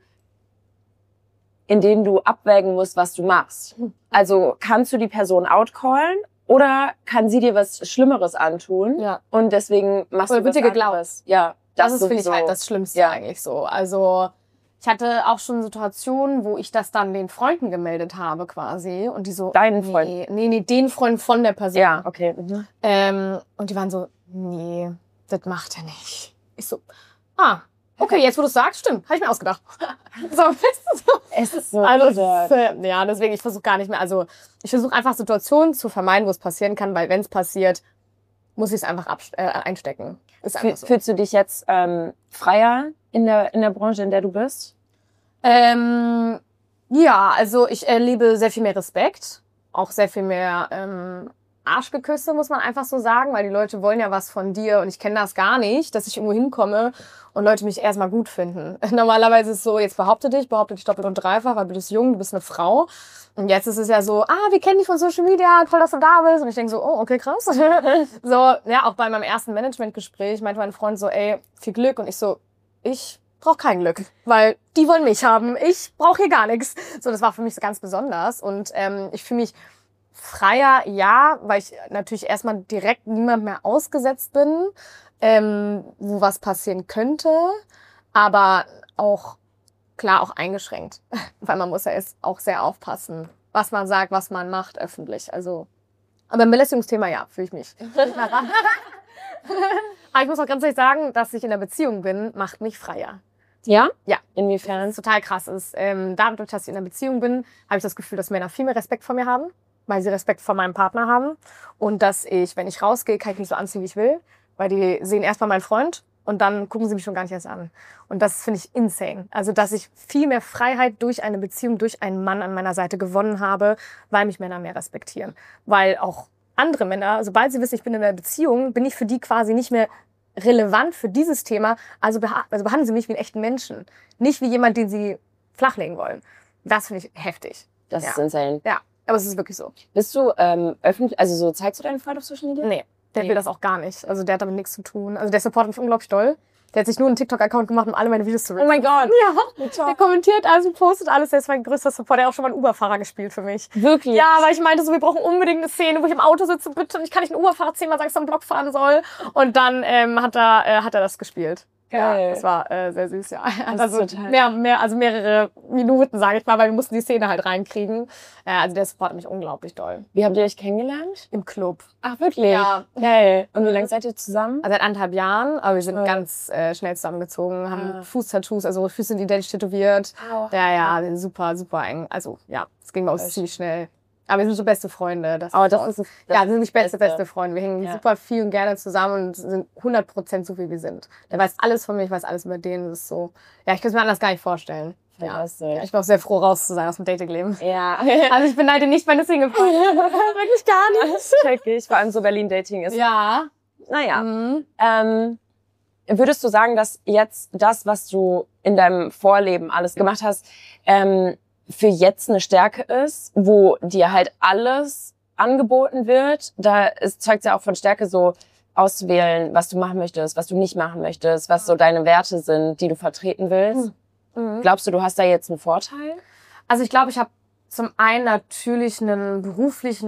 Speaker 2: in denen du abwägen musst, was du machst. Also kannst du die Person outcallen oder kann sie dir was Schlimmeres antun? Ja. Und deswegen machst
Speaker 3: oder
Speaker 2: du was
Speaker 3: wird dir geglaubt.
Speaker 2: Ja,
Speaker 3: das, das ist, finde ich, halt das Schlimmste ja. eigentlich so. Also ich hatte auch schon Situationen, wo ich das dann den Freunden gemeldet habe quasi. Und die so,
Speaker 2: deinen Freunden?
Speaker 3: Nee, nee, nee, den Freunden von der Person.
Speaker 2: Ja, okay. Mhm.
Speaker 3: Ähm, und die waren so, nee, das macht er nicht. Ich so, ah, okay, jetzt wo du es sagst, stimmt, habe ich mir ausgedacht. So, weißt du, so.
Speaker 2: Es ist so
Speaker 3: also, äh, ja, deswegen, ich versuche gar nicht mehr, also ich versuche einfach Situationen zu vermeiden, wo es passieren kann, weil wenn es passiert, muss ich es einfach abst- äh, einstecken. Ist einfach so.
Speaker 2: Fühlst du dich jetzt ähm, freier in der, in der Branche, in der du bist?
Speaker 3: Ähm, ja, also ich erlebe sehr viel mehr Respekt, auch sehr viel mehr ähm, Arschgeküsse, muss man einfach so sagen, weil die Leute wollen ja was von dir und ich kenne das gar nicht, dass ich irgendwo hinkomme und Leute mich erstmal gut finden. Normalerweise ist es so, jetzt behaupte dich, behaupte dich doppelt und dreifach, weil du bist jung, du bist eine Frau. Und jetzt ist es ja so, ah, wir kennen dich von Social Media, toll, dass du da bist. Und ich denke so, oh, okay, krass. So, ja, auch bei meinem ersten Managementgespräch meinte mein Freund so, ey, viel Glück. Und ich so, ich brauche kein Glück, weil die wollen mich haben. Ich brauche hier gar nichts. So, das war für mich so ganz besonders. Und ähm, ich fühle mich freier, ja, weil ich natürlich erstmal direkt niemand mehr ausgesetzt bin, ähm, wo was passieren könnte, aber auch, klar, auch eingeschränkt, weil man muss ja jetzt auch sehr aufpassen, was man sagt, was man macht öffentlich, also, aber im Belästigungsthema, ja, fühle ich mich. Aber ich muss auch ganz ehrlich sagen, dass ich in einer Beziehung bin, macht mich freier.
Speaker 2: Ja?
Speaker 3: Ja.
Speaker 2: Inwiefern?
Speaker 3: Das total krass ist. Ähm, dadurch, dass ich in einer Beziehung bin, habe ich das Gefühl, dass Männer viel mehr Respekt vor mir haben, weil sie Respekt vor meinem Partner haben. Und dass ich, wenn ich rausgehe, kann ich mich so anziehen, wie ich will. Weil die sehen erstmal meinen Freund und dann gucken sie mich schon gar nicht erst an. Und das finde ich insane. Also, dass ich viel mehr Freiheit durch eine Beziehung, durch einen Mann an meiner Seite gewonnen habe, weil mich Männer mehr respektieren. Weil auch andere Männer, sobald sie wissen, ich bin in einer Beziehung, bin ich für die quasi nicht mehr relevant für dieses Thema. Also, beha- also behandeln sie mich wie einen echten Menschen. Nicht wie jemand, den sie flachlegen wollen. Das finde ich heftig.
Speaker 2: Das
Speaker 3: ja.
Speaker 2: ist insane.
Speaker 3: Ja, aber es ist wirklich so.
Speaker 2: Bist du ähm, öffentlich, also so zeigst du deinen Freund auf Social Media?
Speaker 3: Nee, der
Speaker 2: Nee.
Speaker 3: will das auch gar nicht. Also der hat damit nichts zu tun. Also der supportet mich unglaublich doll. Der hat sich nur einen TikTok-Account gemacht, um alle meine Videos zu
Speaker 2: Oh mein Gott.
Speaker 3: Ja, der kommentiert alles und postet alles. Der ist mein größter Support. Der hat auch schon mal einen Uber-Fahrer gespielt für mich.
Speaker 2: Wirklich?
Speaker 3: Ja, weil ich meinte so, wir brauchen unbedingt eine Szene, wo ich im Auto sitze, bitte. Und ich kann nicht einen Uber-Fahrer ziehen, weil ich am Block fahren soll. Und dann ähm, hat er äh, hat er das gespielt.
Speaker 2: Geil.
Speaker 3: Ja, das war äh, sehr süß, ja.
Speaker 2: Das
Speaker 3: Also
Speaker 2: ist total-
Speaker 3: mehr, mehr, also mehrere Minuten, sage ich mal, weil wir mussten die Szene halt reinkriegen. Ja, also der Support hat mich unglaublich doll.
Speaker 2: Wie habt ihr euch kennengelernt?
Speaker 3: Im Club.
Speaker 2: Ach, wirklich?
Speaker 3: Ja.
Speaker 2: Geil. Und wie lange seid ihr zusammen?
Speaker 3: Also seit anderthalb Jahren, aber wir sind
Speaker 2: Toll.
Speaker 3: ganz äh, schnell zusammengezogen, haben
Speaker 2: Ah.
Speaker 3: Fußtattoos, also Füße sind identisch tätowiert.
Speaker 2: Auch.
Speaker 3: Ja, ja, wir sind super, super eng. Also ja, es ging bei uns
Speaker 2: Echt?
Speaker 3: ziemlich schnell. Aber wir sind so beste Freunde. Das
Speaker 2: Aber
Speaker 3: ist
Speaker 2: das
Speaker 3: bei uns.
Speaker 2: ist das
Speaker 3: Ja, wir sind nicht beste,
Speaker 2: Beste.
Speaker 3: beste Freunde. Wir hängen
Speaker 2: Ja.
Speaker 3: super viel und gerne zusammen und sind hundert Prozent so, wie wir sind. Der weiß alles von mir, ich weiß alles über den. Das ist so, ja, ich kann es mir anders gar nicht vorstellen. Ja.
Speaker 2: Fantastisch.
Speaker 3: Ich bin auch sehr froh, raus zu sein aus dem Dating-Leben.
Speaker 2: Ja.
Speaker 3: Also ich beneide nicht meine Single-Freunde. Wirklich gar nicht.
Speaker 2: Das check ich. Vor allem so Berlin-Dating ist.
Speaker 3: Ja.
Speaker 2: Naja.
Speaker 3: Mhm.
Speaker 2: Ähm, würdest du sagen, dass jetzt das, was du in deinem Vorleben alles gemacht hast, ähm, für jetzt eine Stärke ist, wo dir halt alles angeboten wird? Da ist, zeugt ja auch von Stärke, so auszuwählen, was du machen möchtest, was du nicht machen möchtest, was so deine Werte sind, die du vertreten willst.
Speaker 3: Mhm.
Speaker 2: Glaubst du, du hast da jetzt einen Vorteil?
Speaker 3: Also ich glaube, ich habe zum einen natürlich einen beruflichen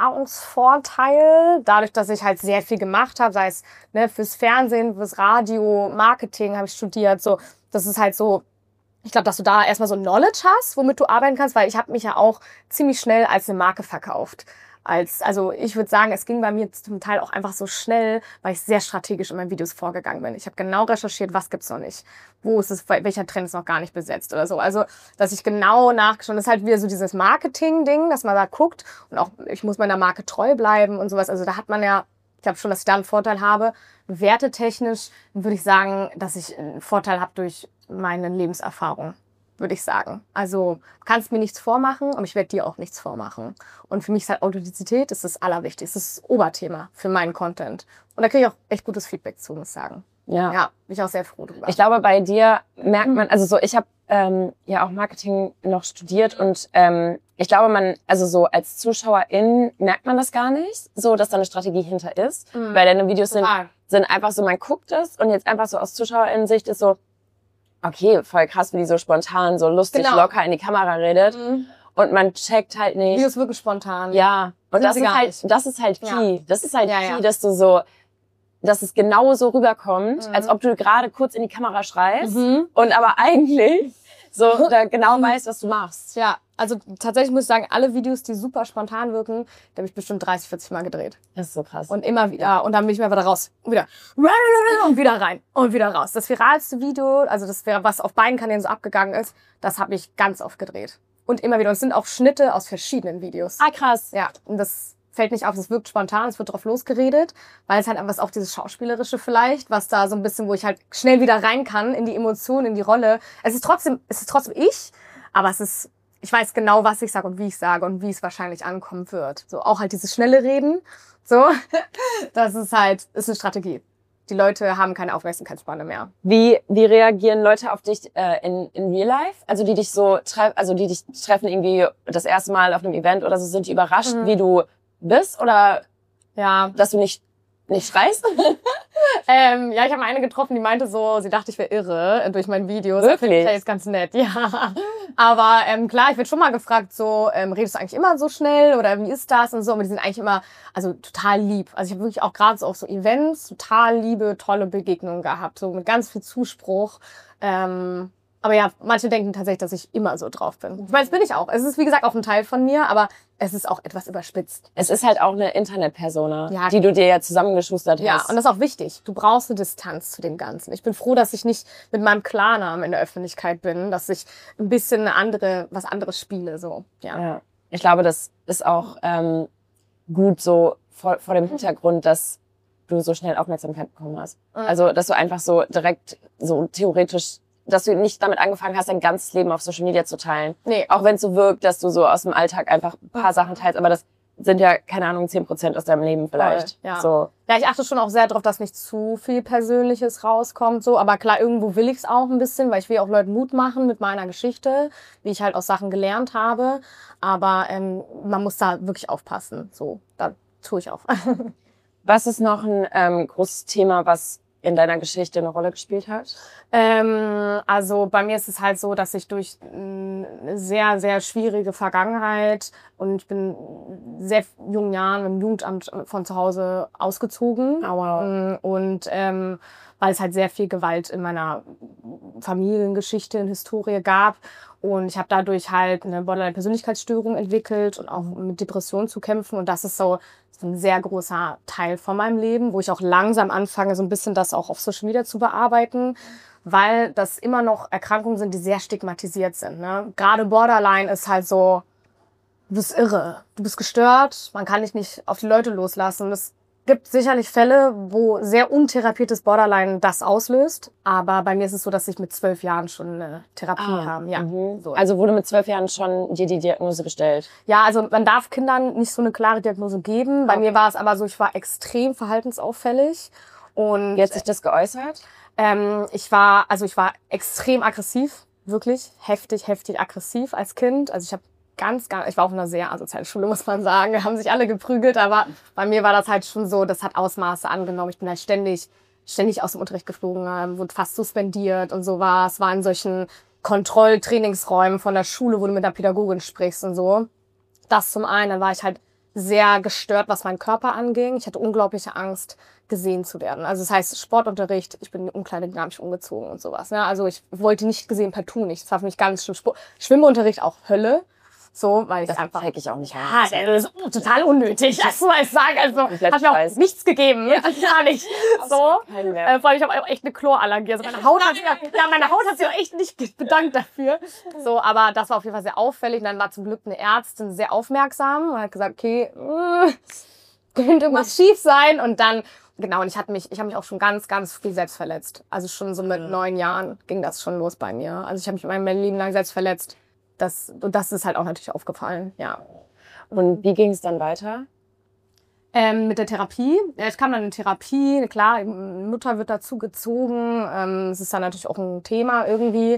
Speaker 3: Erfahrungsvorteil, dadurch, dass ich halt sehr viel gemacht habe, sei es ne, fürs Fernsehen, fürs Radio, Marketing habe ich studiert. So, das ist halt so, ich glaube, dass du da erstmal so Knowledge hast, womit du arbeiten kannst, weil ich habe mich ja auch ziemlich schnell als eine Marke verkauft. Als, also ich würde sagen, es ging bei mir zum Teil auch einfach so schnell, weil ich sehr strategisch in meinen Videos vorgegangen bin. Ich habe genau recherchiert, was gibt's noch nicht, wo ist es, welcher Trend ist noch gar nicht besetzt oder so. Also, dass ich genau nachgeschaut, das ist halt wieder so dieses Marketing-Ding, dass man da guckt und auch ich muss meiner Marke treu bleiben und sowas. Also da hat man ja, ich glaube schon, dass ich da einen Vorteil habe. Wertetechnisch würde ich sagen, dass ich einen Vorteil habe durch meine Lebenserfahrung, würde ich sagen. Also kannst mir nichts vormachen, aber ich werde dir auch nichts vormachen. Und für mich ist halt Authentizität ist das Allerwichtigste. Das ist das Oberthema für meinen Content. Und da kriege ich auch echt gutes Feedback zu, muss ich sagen.
Speaker 2: Ja.
Speaker 3: Ja, bin ich auch sehr froh drüber.
Speaker 2: Ich glaube, bei dir merkt man, also so, ich habe ähm, ja auch Marketing noch studiert und ähm, ich glaube, man, also so als Zuschauerin merkt man das gar nicht, so, dass da eine Strategie hinter ist,
Speaker 3: Mhm.
Speaker 2: weil deine Videos sind,
Speaker 3: Total.
Speaker 2: sind einfach so, man guckt es und jetzt einfach so aus Zuschauerinnensicht ist so, okay, voll krass, wie die so spontan, so lustig,
Speaker 3: Genau.
Speaker 2: locker in die Kamera redet
Speaker 3: Mhm.
Speaker 2: und man checkt halt nicht.
Speaker 3: Videos wirklich spontan.
Speaker 2: Ja, und
Speaker 3: Sind
Speaker 2: das
Speaker 3: sie
Speaker 2: ist
Speaker 3: gar
Speaker 2: halt,
Speaker 3: nicht.
Speaker 2: das ist halt
Speaker 3: Ja.
Speaker 2: key. Das ist halt
Speaker 3: Ja,
Speaker 2: key,
Speaker 3: ja.
Speaker 2: dass du so, dass es genau so rüberkommt,
Speaker 3: Mhm.
Speaker 2: als ob du gerade kurz in die Kamera schreist
Speaker 3: Mhm.
Speaker 2: und aber eigentlich so da genau weißt, was du machst.
Speaker 3: Ja, also tatsächlich muss ich sagen, alle Videos, die super spontan wirken, die habe ich bestimmt dreißig, vierzig Mal gedreht.
Speaker 2: Das ist so krass.
Speaker 3: Und immer wieder. Und dann bin ich mir wieder raus. Und wieder. Und wieder rein. Und wieder raus. Das viralste Video, also das wäre, was auf beiden Kanälen so abgegangen ist, das habe ich ganz oft gedreht. Und immer wieder. Und es sind auch Schnitte aus verschiedenen Videos.
Speaker 2: Ah, krass.
Speaker 3: Ja, und das fällt nicht auf, es wirkt spontan, es wird drauf losgeredet, weil es halt einfach auch dieses Schauspielerische vielleicht, was da so ein bisschen, wo ich halt schnell wieder rein kann in die Emotionen, in die Rolle. Es ist trotzdem, es ist trotzdem ich, aber es ist, ich weiß genau, was ich sage und wie ich sage und wie es wahrscheinlich ankommen wird. So, auch halt dieses schnelle Reden, so, das ist halt, ist eine Strategie. Die Leute haben keine Aufmerksamkeitsspanne mehr.
Speaker 2: Wie, wie reagieren Leute auf dich äh, in, in Real Life? Also die dich so treffen, also die dich treffen irgendwie das erste Mal auf einem Event oder so, sind die überrascht,
Speaker 3: Mhm.
Speaker 2: wie du bist oder
Speaker 3: Ja,
Speaker 2: dass du nicht nicht schreist?
Speaker 3: Ähm, ja, ich habe eine getroffen, die meinte so, sie dachte, ich wäre irre äh, durch mein Video. Das
Speaker 2: Wirklich?
Speaker 3: finde ich ja jetzt ganz nett, ja. Aber ähm, klar, ich werde schon mal gefragt, so, ähm, redest du eigentlich immer so schnell oder wie ist das und so. Aber die sind eigentlich immer, also total lieb. Also ich habe wirklich auch gerade so auf so Events total liebe, tolle Begegnungen gehabt, so mit ganz viel Zuspruch. Ähm, aber ja, manche denken tatsächlich, dass ich immer so drauf bin. Ich meine, das bin ich auch. Es ist, wie gesagt, auch ein Teil von mir, aber es ist auch etwas überspitzt.
Speaker 2: Es ist halt auch eine Internetpersona,
Speaker 3: Ja.
Speaker 2: die du dir ja zusammengeschustert
Speaker 3: Ja,
Speaker 2: hast.
Speaker 3: und das ist auch wichtig. Du brauchst eine Distanz zu dem Ganzen. Ich bin froh, dass ich nicht mit meinem Klarnamen in der Öffentlichkeit bin, dass ich ein bisschen eine andere, was anderes spiele, so. Ja.
Speaker 2: Ja, ich glaube, das ist auch ähm, gut so vor, vor dem Hintergrund, dass du so schnell Aufmerksamkeit bekommen hast.
Speaker 3: Mhm.
Speaker 2: Also, dass du einfach so direkt so theoretisch, dass du nicht damit angefangen hast, dein ganzes Leben auf Social Media zu teilen.
Speaker 3: Nee.
Speaker 2: Auch wenn es so wirkt, dass du so aus dem Alltag einfach ein paar Sachen teilst, aber das sind ja, keine Ahnung, zehn Prozent aus deinem Leben vielleicht.
Speaker 3: ja.
Speaker 2: So.
Speaker 3: Ja, ich achte schon auch sehr darauf, dass nicht zu viel Persönliches rauskommt, so. Aber klar, irgendwo will ich es auch ein bisschen, weil ich will auch Leuten Mut machen mit meiner Geschichte, wie ich halt aus Sachen gelernt habe. Aber ähm, man muss da wirklich aufpassen, so. Da tue ich auch.
Speaker 2: Was ist noch ein ähm, großes Thema, was in deiner Geschichte eine Rolle gespielt hat?
Speaker 3: Ähm, also bei mir ist es halt so, dass ich durch mh, eine sehr, sehr schwierige Vergangenheit und ich bin sehr jungen Jahren im Jugendamt von zu Hause ausgezogen.
Speaker 2: Oh, wow.
Speaker 3: Und ähm, weil es halt sehr viel Gewalt in meiner Familiengeschichte, in Historie gab. Und ich habe dadurch halt eine Borderline-Persönlichkeitsstörung entwickelt und auch mit Depressionen zu kämpfen. Und das ist so ein sehr großer Teil von meinem Leben, wo ich auch langsam anfange, so ein bisschen das auch auf Social Media zu bearbeiten, weil das immer noch Erkrankungen sind, die sehr stigmatisiert sind. Ne? Gerade Borderline ist halt so, du bist irre, du bist gestört, man kann dich nicht auf die Leute loslassen. Es gibt sicherlich Fälle, wo sehr untherapiertes Borderline das auslöst. Aber bei mir ist es so, dass ich mit zwölf Jahren schon eine Therapie
Speaker 2: Ah,
Speaker 3: habe. Ja,
Speaker 2: mhm.
Speaker 3: so.
Speaker 2: Also wurde mit zwölf Jahren schon dir die Diagnose gestellt?
Speaker 3: Ja, also man darf Kindern nicht so eine klare Diagnose geben. Bei
Speaker 2: Okay.
Speaker 3: mir war es aber so, ich war extrem verhaltensauffällig. Und
Speaker 2: Wie hat sich das geäußert?
Speaker 3: ähm, ich war, also ich war extrem aggressiv, wirklich heftig, heftig aggressiv als Kind. Also ich habe ganz, ganz, ich war auf einer sehr asozialen Schule, muss man sagen. Da haben sich alle geprügelt, aber bei mir war das halt schon so, das hat Ausmaße angenommen. Ich bin halt ständig, ständig aus dem Unterricht geflogen, ähm, wurde fast suspendiert und so war es. War in solchen Kontrolltrainingsräumen von der Schule, wo du mit der Pädagogin sprichst und so. Das zum einen, dann war ich halt sehr gestört, was meinen Körper anging. Ich hatte unglaubliche Angst, gesehen zu werden. Also das heißt, Sportunterricht, ich bin in die Umkleide gar nicht umgezogen und sowas. Ne? Also ich wollte nicht gesehen, partout nicht. Das war für mich ganz schlimm. Sport Schwimmunterricht auch Hölle. So, weil ich
Speaker 2: Das
Speaker 3: einfach...
Speaker 2: check ich auch nicht.
Speaker 3: Ja, das ist total unnötig, das muss ich sagen. Also hat mir auch nichts gegeben. Ja. Gar nicht. So. Äh, vor allem, ich habe auch echt eine Chlorallergie. Also meine Haut hat sich, ja, meine Haut hat sich auch echt nicht bedankt dafür. So, aber das war auf jeden Fall sehr auffällig. Und dann war zum Glück eine Ärztin sehr aufmerksam und hat gesagt, okay, äh, könnte irgendwas schief sein. Und dann, genau, und ich hatte mich, ich habe mich auch schon ganz, ganz früh selbst verletzt. Also schon so mit neun Jahren ging das schon los bei mir. Also ich habe mich mein Leben lang selbst verletzt. Das, und das ist halt auch natürlich aufgefallen, ja.
Speaker 2: Und wie ging es dann weiter?
Speaker 3: Ähm, mit der Therapie. Ja, ich kam dann in Therapie, klar, Mutter wird dazu gezogen. Ähm, es ist dann natürlich auch ein Thema irgendwie.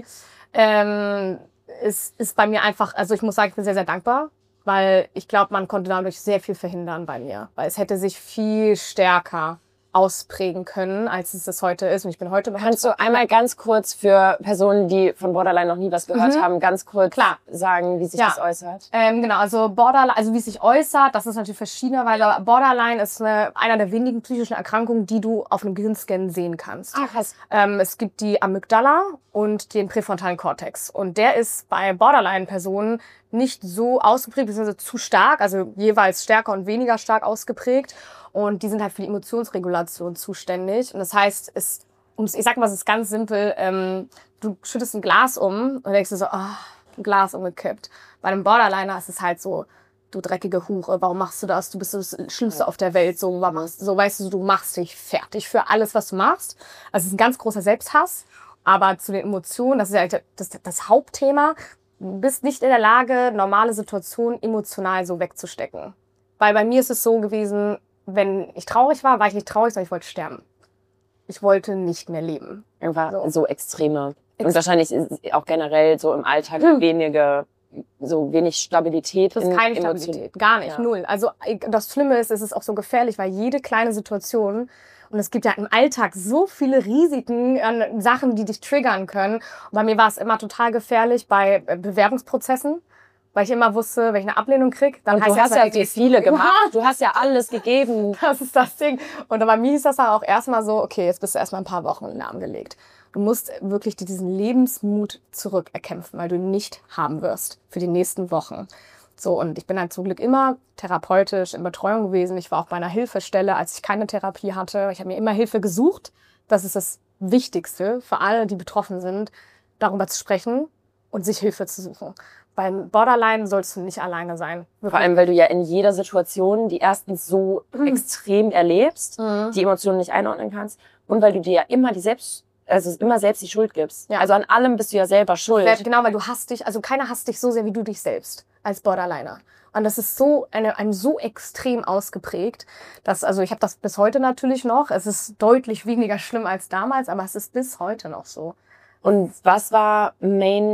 Speaker 3: Ähm, es ist bei mir einfach, also ich muss sagen, ich bin sehr, sehr dankbar, weil ich glaube, man konnte dadurch sehr viel verhindern bei mir. Weil es hätte sich viel stärker ausprägen können, als es das heute ist. Und ich bin heute noch...
Speaker 2: Kannst du einmal ganz kurz für Personen, die von Borderline noch nie was gehört
Speaker 3: Mhm.
Speaker 2: haben, ganz kurz
Speaker 3: Klar.
Speaker 2: sagen, wie sich
Speaker 3: Ja.
Speaker 2: das äußert?
Speaker 3: Ähm, genau, also Borderline, also wie es sich äußert, das ist natürlich verschiedener, weil Borderline ist eine, einer der wenigen psychischen Erkrankungen, die du auf einem Gehirnscan sehen kannst.
Speaker 2: Ah, krass.
Speaker 3: Ähm, es gibt die Amygdala und den präfrontalen Kortex. Und der ist bei Borderline-Personen nicht so ausgeprägt, beziehungsweise zu stark, also jeweils stärker und weniger stark ausgeprägt. Und die sind halt für die Emotionsregulation zuständig. Und das heißt, es, ums, ich sag mal, es ist ganz simpel, ähm, du schüttest ein Glas um und denkst du so, ah, ein Glas umgekippt. Bei einem Borderliner ist es halt so, du dreckige Hure, warum machst du das? Du bist das Schlimmste auf der Welt. So, warum machst, so weißt du, du machst dich fertig für alles, was du machst. Also es ist ein ganz großer Selbsthass. Aber zu den Emotionen, das ist ja halt das, das Hauptthema, du bist nicht in der Lage, normale Situationen emotional so wegzustecken. Weil bei mir ist es so gewesen, wenn ich traurig war, war ich nicht traurig, sondern ich wollte sterben. Ich wollte nicht mehr leben.
Speaker 2: Einfach
Speaker 3: So.
Speaker 2: so, extreme.
Speaker 3: Ex-
Speaker 2: Und wahrscheinlich ist auch generell so im Alltag
Speaker 3: Hm.
Speaker 2: wenige, so wenig Stabilität.
Speaker 3: Das ist
Speaker 2: in
Speaker 3: keine
Speaker 2: Emotionen.
Speaker 3: Stabilität, gar nicht,
Speaker 2: Ja.
Speaker 3: null. Also das Schlimme ist, es ist auch so gefährlich, weil jede kleine Situation, und es gibt ja im Alltag so viele Risiken an Sachen, die dich triggern können. Und bei mir war es immer total gefährlich bei äh, Bewerbungsprozessen, weil ich immer wusste, wenn ich eine Ablehnung kriege, dann
Speaker 2: Und
Speaker 3: heißt
Speaker 2: du hast
Speaker 3: das,
Speaker 2: ja
Speaker 3: dann
Speaker 2: so
Speaker 3: gehst du-
Speaker 2: viele gemacht. Du hast ja alles gegeben.
Speaker 3: Das ist das Ding. Und bei mir ist das auch erstmal so, okay, jetzt bist du erstmal ein paar Wochen in den Arm gelegt. Du musst wirklich dir diesen Lebensmut zurückerkämpfen, weil du ihn nicht haben wirst für die nächsten Wochen. So, und ich bin halt zum Glück immer therapeutisch in Betreuung gewesen. Ich war auch bei einer Hilfestelle, als ich keine Therapie hatte. Ich habe mir immer Hilfe gesucht. Das ist das Wichtigste für alle, die betroffen sind, darüber zu sprechen und sich Hilfe zu suchen. Beim Borderline sollst du nicht alleine sein.
Speaker 2: Vor allem, weil du ja in jeder Situation die erstens so extrem erlebst,
Speaker 3: Mhm.
Speaker 2: die Emotionen nicht einordnen kannst und weil du dir ja immer die selbst, also immer selbst die Schuld gibst.
Speaker 3: Ja.
Speaker 2: Also an allem bist du ja selber schuld.
Speaker 3: Genau, weil du hasst dich, also keiner hasst dich so sehr wie du dich selbst als Borderliner. Und das ist so eine, einem so extrem ausgeprägt, dass, also ich habe das bis heute natürlich noch. Es ist deutlich weniger schlimm als damals, aber es ist bis heute noch so.
Speaker 2: Und was war Main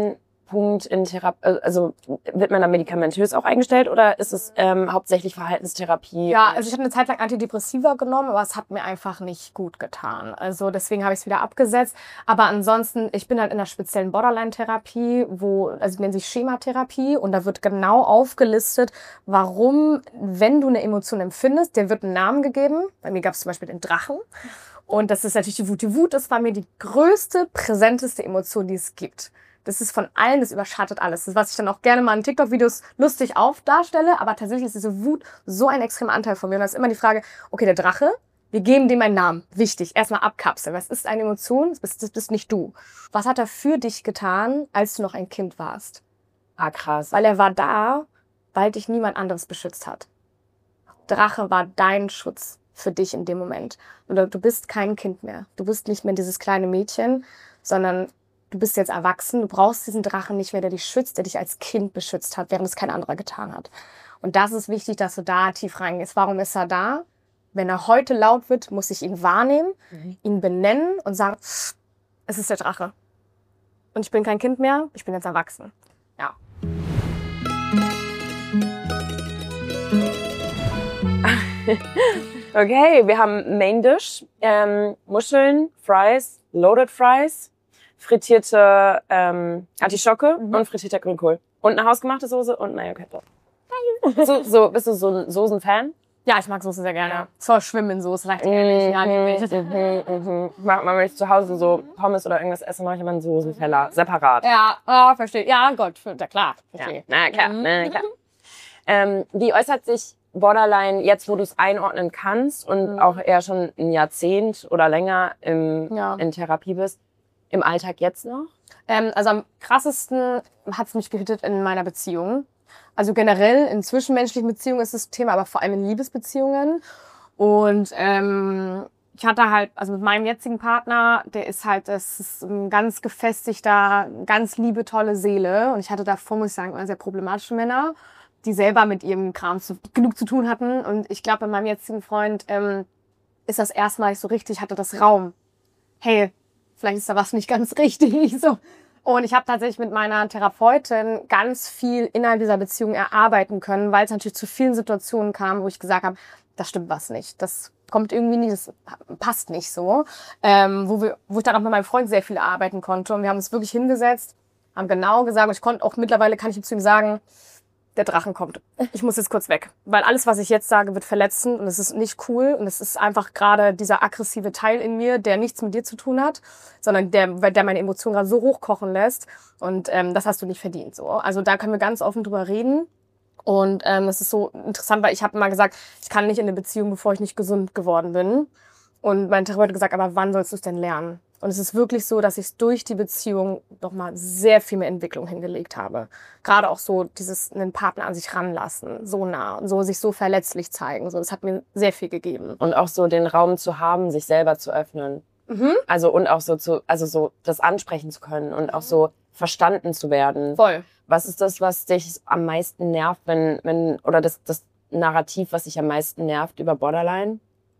Speaker 2: Punkt in Therapie, also wird man da medikamentös auch eingestellt oder ist es ähm, hauptsächlich Verhaltenstherapie?
Speaker 3: Ja, also ich habe eine Zeit lang Antidepressiva genommen, aber es hat mir einfach nicht gut getan. Also deswegen habe ich es wieder abgesetzt. Aber ansonsten, ich bin halt in einer speziellen Borderline-Therapie, wo, also die nennt sich Schematherapie und da wird genau aufgelistet, warum, wenn du eine Emotion empfindest, der wird ein Namen gegeben. Bei mir gab es zum Beispiel den Drachen. Und das ist natürlich die Wut. Die Wut, das war mir die größte, präsenteste Emotion, die es gibt. Das ist von allen, das überschattet alles. Das ist, was ich dann auch gerne mal in TikTok-Videos lustig auf darstelle. Aber tatsächlich ist diese Wut so ein extremer Anteil von mir. Und da ist immer die Frage, okay, der Drache, wir geben dem einen Namen. Wichtig, erstmal abkapseln. Was ist eine Emotion? Das bist, das bist nicht du. Was hat er für dich getan, als du noch ein Kind warst?
Speaker 2: Ah, krass.
Speaker 3: Weil er war da, weil dich niemand anderes beschützt hat. Drache war dein Schutz für dich in dem Moment. Oder du bist kein Kind mehr. Du bist nicht mehr dieses kleine Mädchen, sondern du bist jetzt erwachsen, du brauchst diesen Drachen nicht mehr, der dich schützt, der dich als Kind beschützt hat, während es kein anderer getan hat. Und das ist wichtig, dass du da tief reingehst. Warum ist er da? Wenn er heute laut wird, muss ich ihn wahrnehmen, mhm. ihn benennen und sagen, es ist der Drache. Und ich bin kein Kind mehr, ich bin jetzt erwachsen. Ja.
Speaker 2: Okay, wir haben Main Dish, ähm, Muscheln, Fries, Loaded Fries, frittierte ähm, Artischocke mhm. und frittierter Grünkohl. Und eine hausgemachte Soße und Mayo Ketchup. So, so, bist du so ein Soßen-Fan?
Speaker 3: Ja, ich mag Soße sehr gerne. Ja. So schwimmen in Soße, sag ich ehrlich. Ja,
Speaker 2: mhm, mhm. Wenn ich zu Hause so Pommes oder irgendwas esse, mache ich immer einen Soßenteller, separat.
Speaker 3: Ja, oh, verstehe. Ja, Gott, ja klar, verstehe.
Speaker 2: Ja, na klar, mhm. na klar. Ähm, wie äußert sich Borderline jetzt, wo du es einordnen kannst und mhm. auch eher schon ein Jahrzehnt oder länger im, ja. in Therapie bist, im Alltag jetzt noch?
Speaker 3: Ähm, also am krassesten hat es mich gehittet in meiner Beziehung. Also generell in zwischenmenschlichen Beziehungen ist das Thema, aber vor allem in Liebesbeziehungen. Und ähm, ich hatte halt, also mit meinem jetzigen Partner, der ist halt, das ist ein ganz gefestigter, ganz liebe, tolle Seele. Und ich hatte davor, muss ich sagen, immer sehr problematische Männer, die selber mit ihrem Kram zu, genug zu tun hatten. Und ich glaube, bei meinem jetzigen Freund ähm, ist das erstmalig so richtig, hatte das Raum. Hey, vielleicht ist da was nicht ganz richtig. So. Und ich habe tatsächlich mit meiner Therapeutin ganz viel innerhalb dieser Beziehung erarbeiten können, weil es natürlich zu vielen Situationen kam, wo ich gesagt habe, das stimmt was nicht. Das kommt irgendwie nicht, das passt nicht so. Ähm, wo, wir, wo ich dann auch mit meinem Freund sehr viel erarbeiten konnte. Und wir haben uns wirklich hingesetzt, haben genau gesagt, und ich konnte auch mittlerweile, kann ich zu ihm sagen, der Drachen kommt. Ich muss jetzt kurz weg. Weil alles, was ich jetzt sage, wird verletzen und es ist nicht cool. Und es ist einfach gerade dieser aggressive Teil in mir, der nichts mit dir zu tun hat, sondern der, der meine Emotionen gerade so hochkochen lässt. Und ähm, das hast du nicht verdient. So. Also da können wir ganz offen drüber reden. Und ähm, das ist so interessant, weil ich habe immer gesagt, ich kann nicht in eine Beziehung, bevor ich nicht gesund geworden bin. Und mein Therapeut hat gesagt, aber wann sollst du es denn lernen? Und es ist wirklich so, dass ich durch die Beziehung nochmal sehr viel mehr Entwicklung hingelegt habe. Gerade auch so dieses, einen Partner an sich ranlassen, so nah und so sich so verletzlich zeigen. So, das hat mir sehr viel gegeben.
Speaker 2: Und auch so den Raum zu haben, sich selber zu öffnen. Mhm. Also und auch so zu, also so das ansprechen zu können und auch so verstanden zu werden.
Speaker 3: Voll.
Speaker 2: Was ist das, was dich am meisten nervt, wenn, wenn, oder das, das Narrativ, was dich am meisten nervt über Borderline?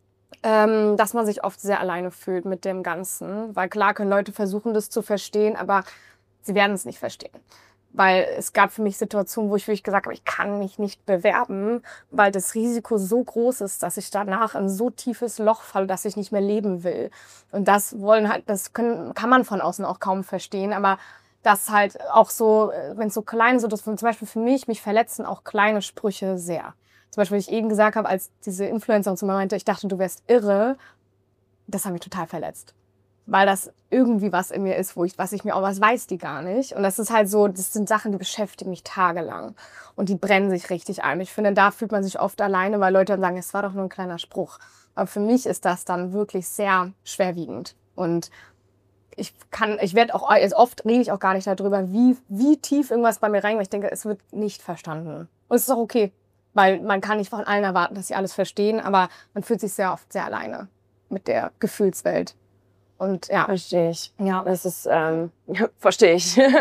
Speaker 3: Ähm, dass man sich oft sehr alleine fühlt mit dem Ganzen. Weil klar können Leute versuchen, das zu verstehen, aber sie werden es nicht verstehen. Weil es gab für mich Situationen, wo ich wirklich gesagt habe, ich kann mich nicht bewerben, weil das Risiko so groß ist, dass ich danach in so tiefes Loch falle, dass ich nicht mehr leben will. Und das wollen halt, das können, kann man von außen auch kaum verstehen, aber das halt auch so, wenn es so kleine Situationen, zum Beispiel für mich, mich verletzen auch kleine Sprüche sehr. Zum Beispiel, wie ich eben gesagt habe, als diese Influencerin zu mir meinte, ich dachte, du wärst irre, das hat mich total verletzt. Weil das irgendwie was in mir ist, wo ich, was ich mir auch, was weiß die gar nicht. Und das ist halt so, das sind Sachen, die beschäftigen mich tagelang. Und die brennen sich richtig ein. Ich finde, da fühlt man sich oft alleine, weil Leute dann sagen, es war doch nur ein kleiner Spruch. Aber für mich ist das dann wirklich sehr schwerwiegend. Und ich kann, ich werde auch, also oft rede ich auch gar nicht darüber, wie, wie tief irgendwas bei mir reingeht, weil ich denke, es wird nicht verstanden. Und es ist auch okay. Weil man kann nicht von allen erwarten, dass sie alles verstehen, aber man fühlt sich sehr oft sehr alleine mit der Gefühlswelt. Und ja.
Speaker 2: Verstehe ich.
Speaker 3: Ja.
Speaker 2: Das ist, ähm, verstehe ich. Ja.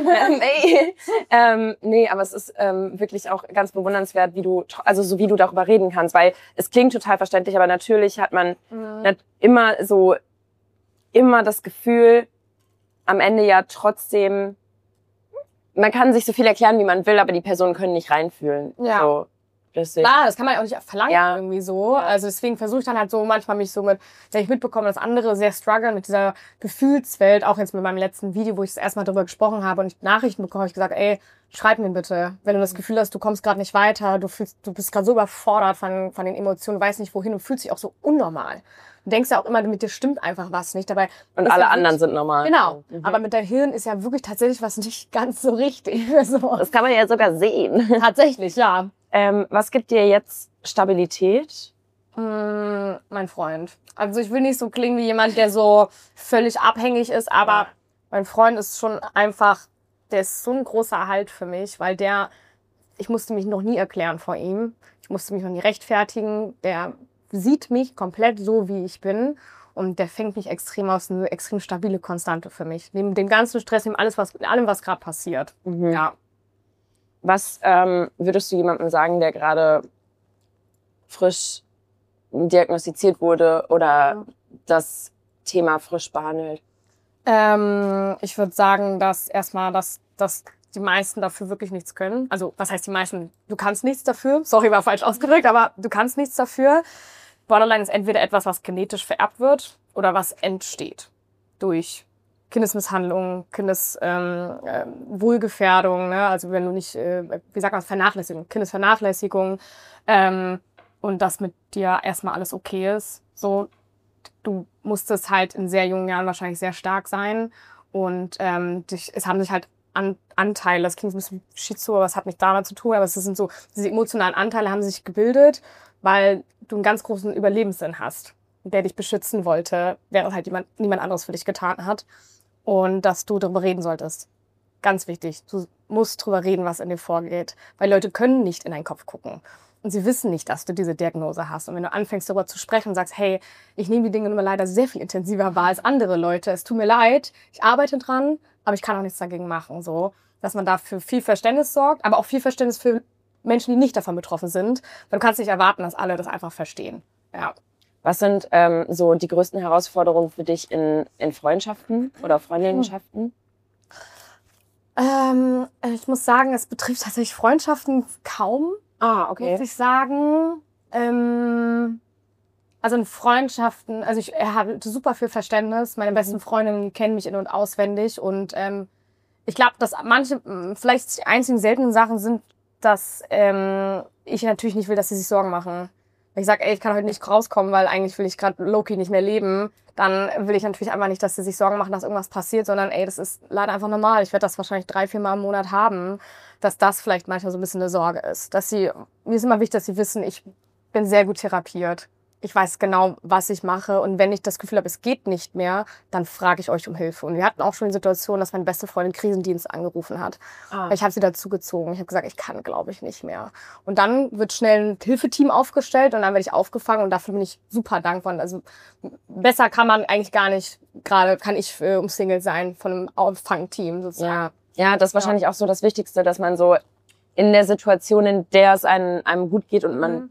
Speaker 2: nee. ähm, nee, aber es ist ähm, wirklich auch ganz bewundernswert, wie du, also so wie du darüber reden kannst, weil es klingt total verständlich, aber natürlich hat man mhm. immer so, immer das Gefühl, am Ende ja trotzdem man kann sich so viel erklären, wie man will, aber die Personen können nicht reinfühlen.
Speaker 3: Ja.
Speaker 2: So, deswegen.
Speaker 3: Klar, das kann man ja auch nicht verlangen
Speaker 2: Ja.
Speaker 3: irgendwie so.
Speaker 2: Ja.
Speaker 3: Also deswegen versuche ich dann halt so manchmal mich so mit, wenn ich mitbekomme, dass andere sehr strugglen mit dieser Gefühlswelt, auch jetzt mit meinem letzten Video, wo ich das erstmal darüber gesprochen habe und ich Nachrichten bekomme, habe ich gesagt, ey, schreib mir bitte, wenn du das Gefühl hast, du kommst gerade nicht weiter, du fühlst, du bist gerade so überfordert von, von den Emotionen, weißt nicht wohin und fühlst dich auch so unnormal. Du denkst ja auch immer, mit dir stimmt einfach was nicht. Dabei
Speaker 2: Und
Speaker 3: ist
Speaker 2: alle
Speaker 3: ja
Speaker 2: anderen
Speaker 3: wirklich,
Speaker 2: sind normal.
Speaker 3: Genau.
Speaker 2: Mhm.
Speaker 3: Aber mit deinem Hirn ist ja wirklich tatsächlich was nicht ganz so richtig. so.
Speaker 2: Das kann man ja sogar sehen.
Speaker 3: Tatsächlich, ja.
Speaker 2: Ähm, was gibt dir jetzt Stabilität?
Speaker 3: Mm, mein Freund. Also ich will nicht so klingen wie jemand, der so völlig abhängig ist, aber
Speaker 2: Ja.
Speaker 3: mein Freund ist schon einfach, der ist so ein großer Erhalt für mich, weil der, ich musste mich noch nie erklären vor ihm. Ich musste mich noch nie rechtfertigen. Der sieht mich komplett so, wie ich bin. Und der fängt mich extrem aus, eine extrem stabile Konstante für mich. Neben dem ganzen Stress, neben alles, was, allem, was gerade passiert.
Speaker 2: Mhm.
Speaker 3: Ja.
Speaker 2: Was ähm, würdest du jemandem sagen, der gerade frisch diagnostiziert wurde oder das Thema frisch behandelt?
Speaker 3: Ähm, ich würde sagen, dass erstmal, dass, dass die meisten dafür wirklich nichts können. Also, was heißt die meisten? Du kannst nichts dafür. Sorry, war falsch ausgedrückt, aber du kannst nichts dafür. Borderline ist entweder etwas, was genetisch vererbt wird oder was entsteht durch Kindesmisshandlung, Kindeswohlgefährdung, ähm, äh, Wohlgefährdung, ne? Also wenn du nicht, äh, wie sagt man, Vernachlässigung, Kindesvernachlässigung, ähm, und dass mit dir erstmal alles okay ist. So, du musstest halt in sehr jungen Jahren wahrscheinlich sehr stark sein und ähm, dich, es haben sich halt an, Anteile, das klingt ein bisschen schizo, aber es hat nicht damit zu tun, aber es sind so, diese emotionalen Anteile haben sich gebildet, weil du einen ganz großen Überlebenssinn hast, der dich beschützen wollte, während halt jemand, niemand anderes für dich getan hat. Und dass du darüber reden solltest. Ganz wichtig. Du musst darüber reden, was in dir vorgeht. Weil Leute können nicht in deinen Kopf gucken. Und sie wissen nicht, dass du diese Diagnose hast. Und wenn du anfängst, darüber zu sprechen und sagst, hey, ich nehme die Dinge immer leider sehr viel intensiver wahr als andere Leute. Es tut mir leid, ich arbeite dran, aber ich kann auch nichts dagegen machen. So, dass man dafür viel Verständnis sorgt, aber auch viel Verständnis für Menschen, die nicht davon betroffen sind. Weil du kannst nicht erwarten, dass alle das einfach verstehen. Ja.
Speaker 2: Was sind ähm, so die größten Herausforderungen für dich in, in Freundschaften oder Freundinnenschaften?
Speaker 3: Ähm, ich muss sagen, es betrifft tatsächlich Freundschaften kaum,
Speaker 2: Ah,
Speaker 3: muss ich sagen. Ähm, also in Freundschaften, also ich habe super viel Verständnis. Meine besten Freundinnen kennen mich in- und auswendig. Und ähm, ich glaube, dass manche, vielleicht die einzigen seltenen Sachen sind, dass ähm, ich natürlich nicht will, dass sie sich Sorgen machen. Wenn ich sage, ey, ich kann heute nicht rauskommen, weil eigentlich will ich gerade low-key nicht mehr leben, dann will ich natürlich einfach nicht, dass sie sich Sorgen machen, dass irgendwas passiert, sondern ey, das ist leider einfach normal. Ich werde das wahrscheinlich drei, vier Mal im Monat haben, dass das vielleicht manchmal so ein bisschen eine Sorge ist. Dass sie, mir ist immer wichtig, dass sie wissen, ich bin sehr gut therapiert. Ich weiß genau, was ich mache. Und wenn ich das Gefühl habe, es geht nicht mehr, dann frage ich euch um Hilfe. Und wir hatten auch schon die Situation, dass meine beste Freundin Krisendienst angerufen hat.
Speaker 2: Ah.
Speaker 3: Ich habe sie dazu gezogen. Ich habe gesagt, ich kann, glaube ich, nicht mehr. Und dann wird schnell ein Hilfeteam aufgestellt und dann werde ich aufgefangen. Und dafür bin ich super dankbar. Also besser kann man eigentlich gar nicht, gerade kann ich äh, umsingelt sein von einem Auffangteam sozusagen.
Speaker 2: Ja, ja, das ist wahrscheinlich ja auch so das Wichtigste, dass man so in der Situation, in der es einem, einem gut geht und man
Speaker 3: Mhm.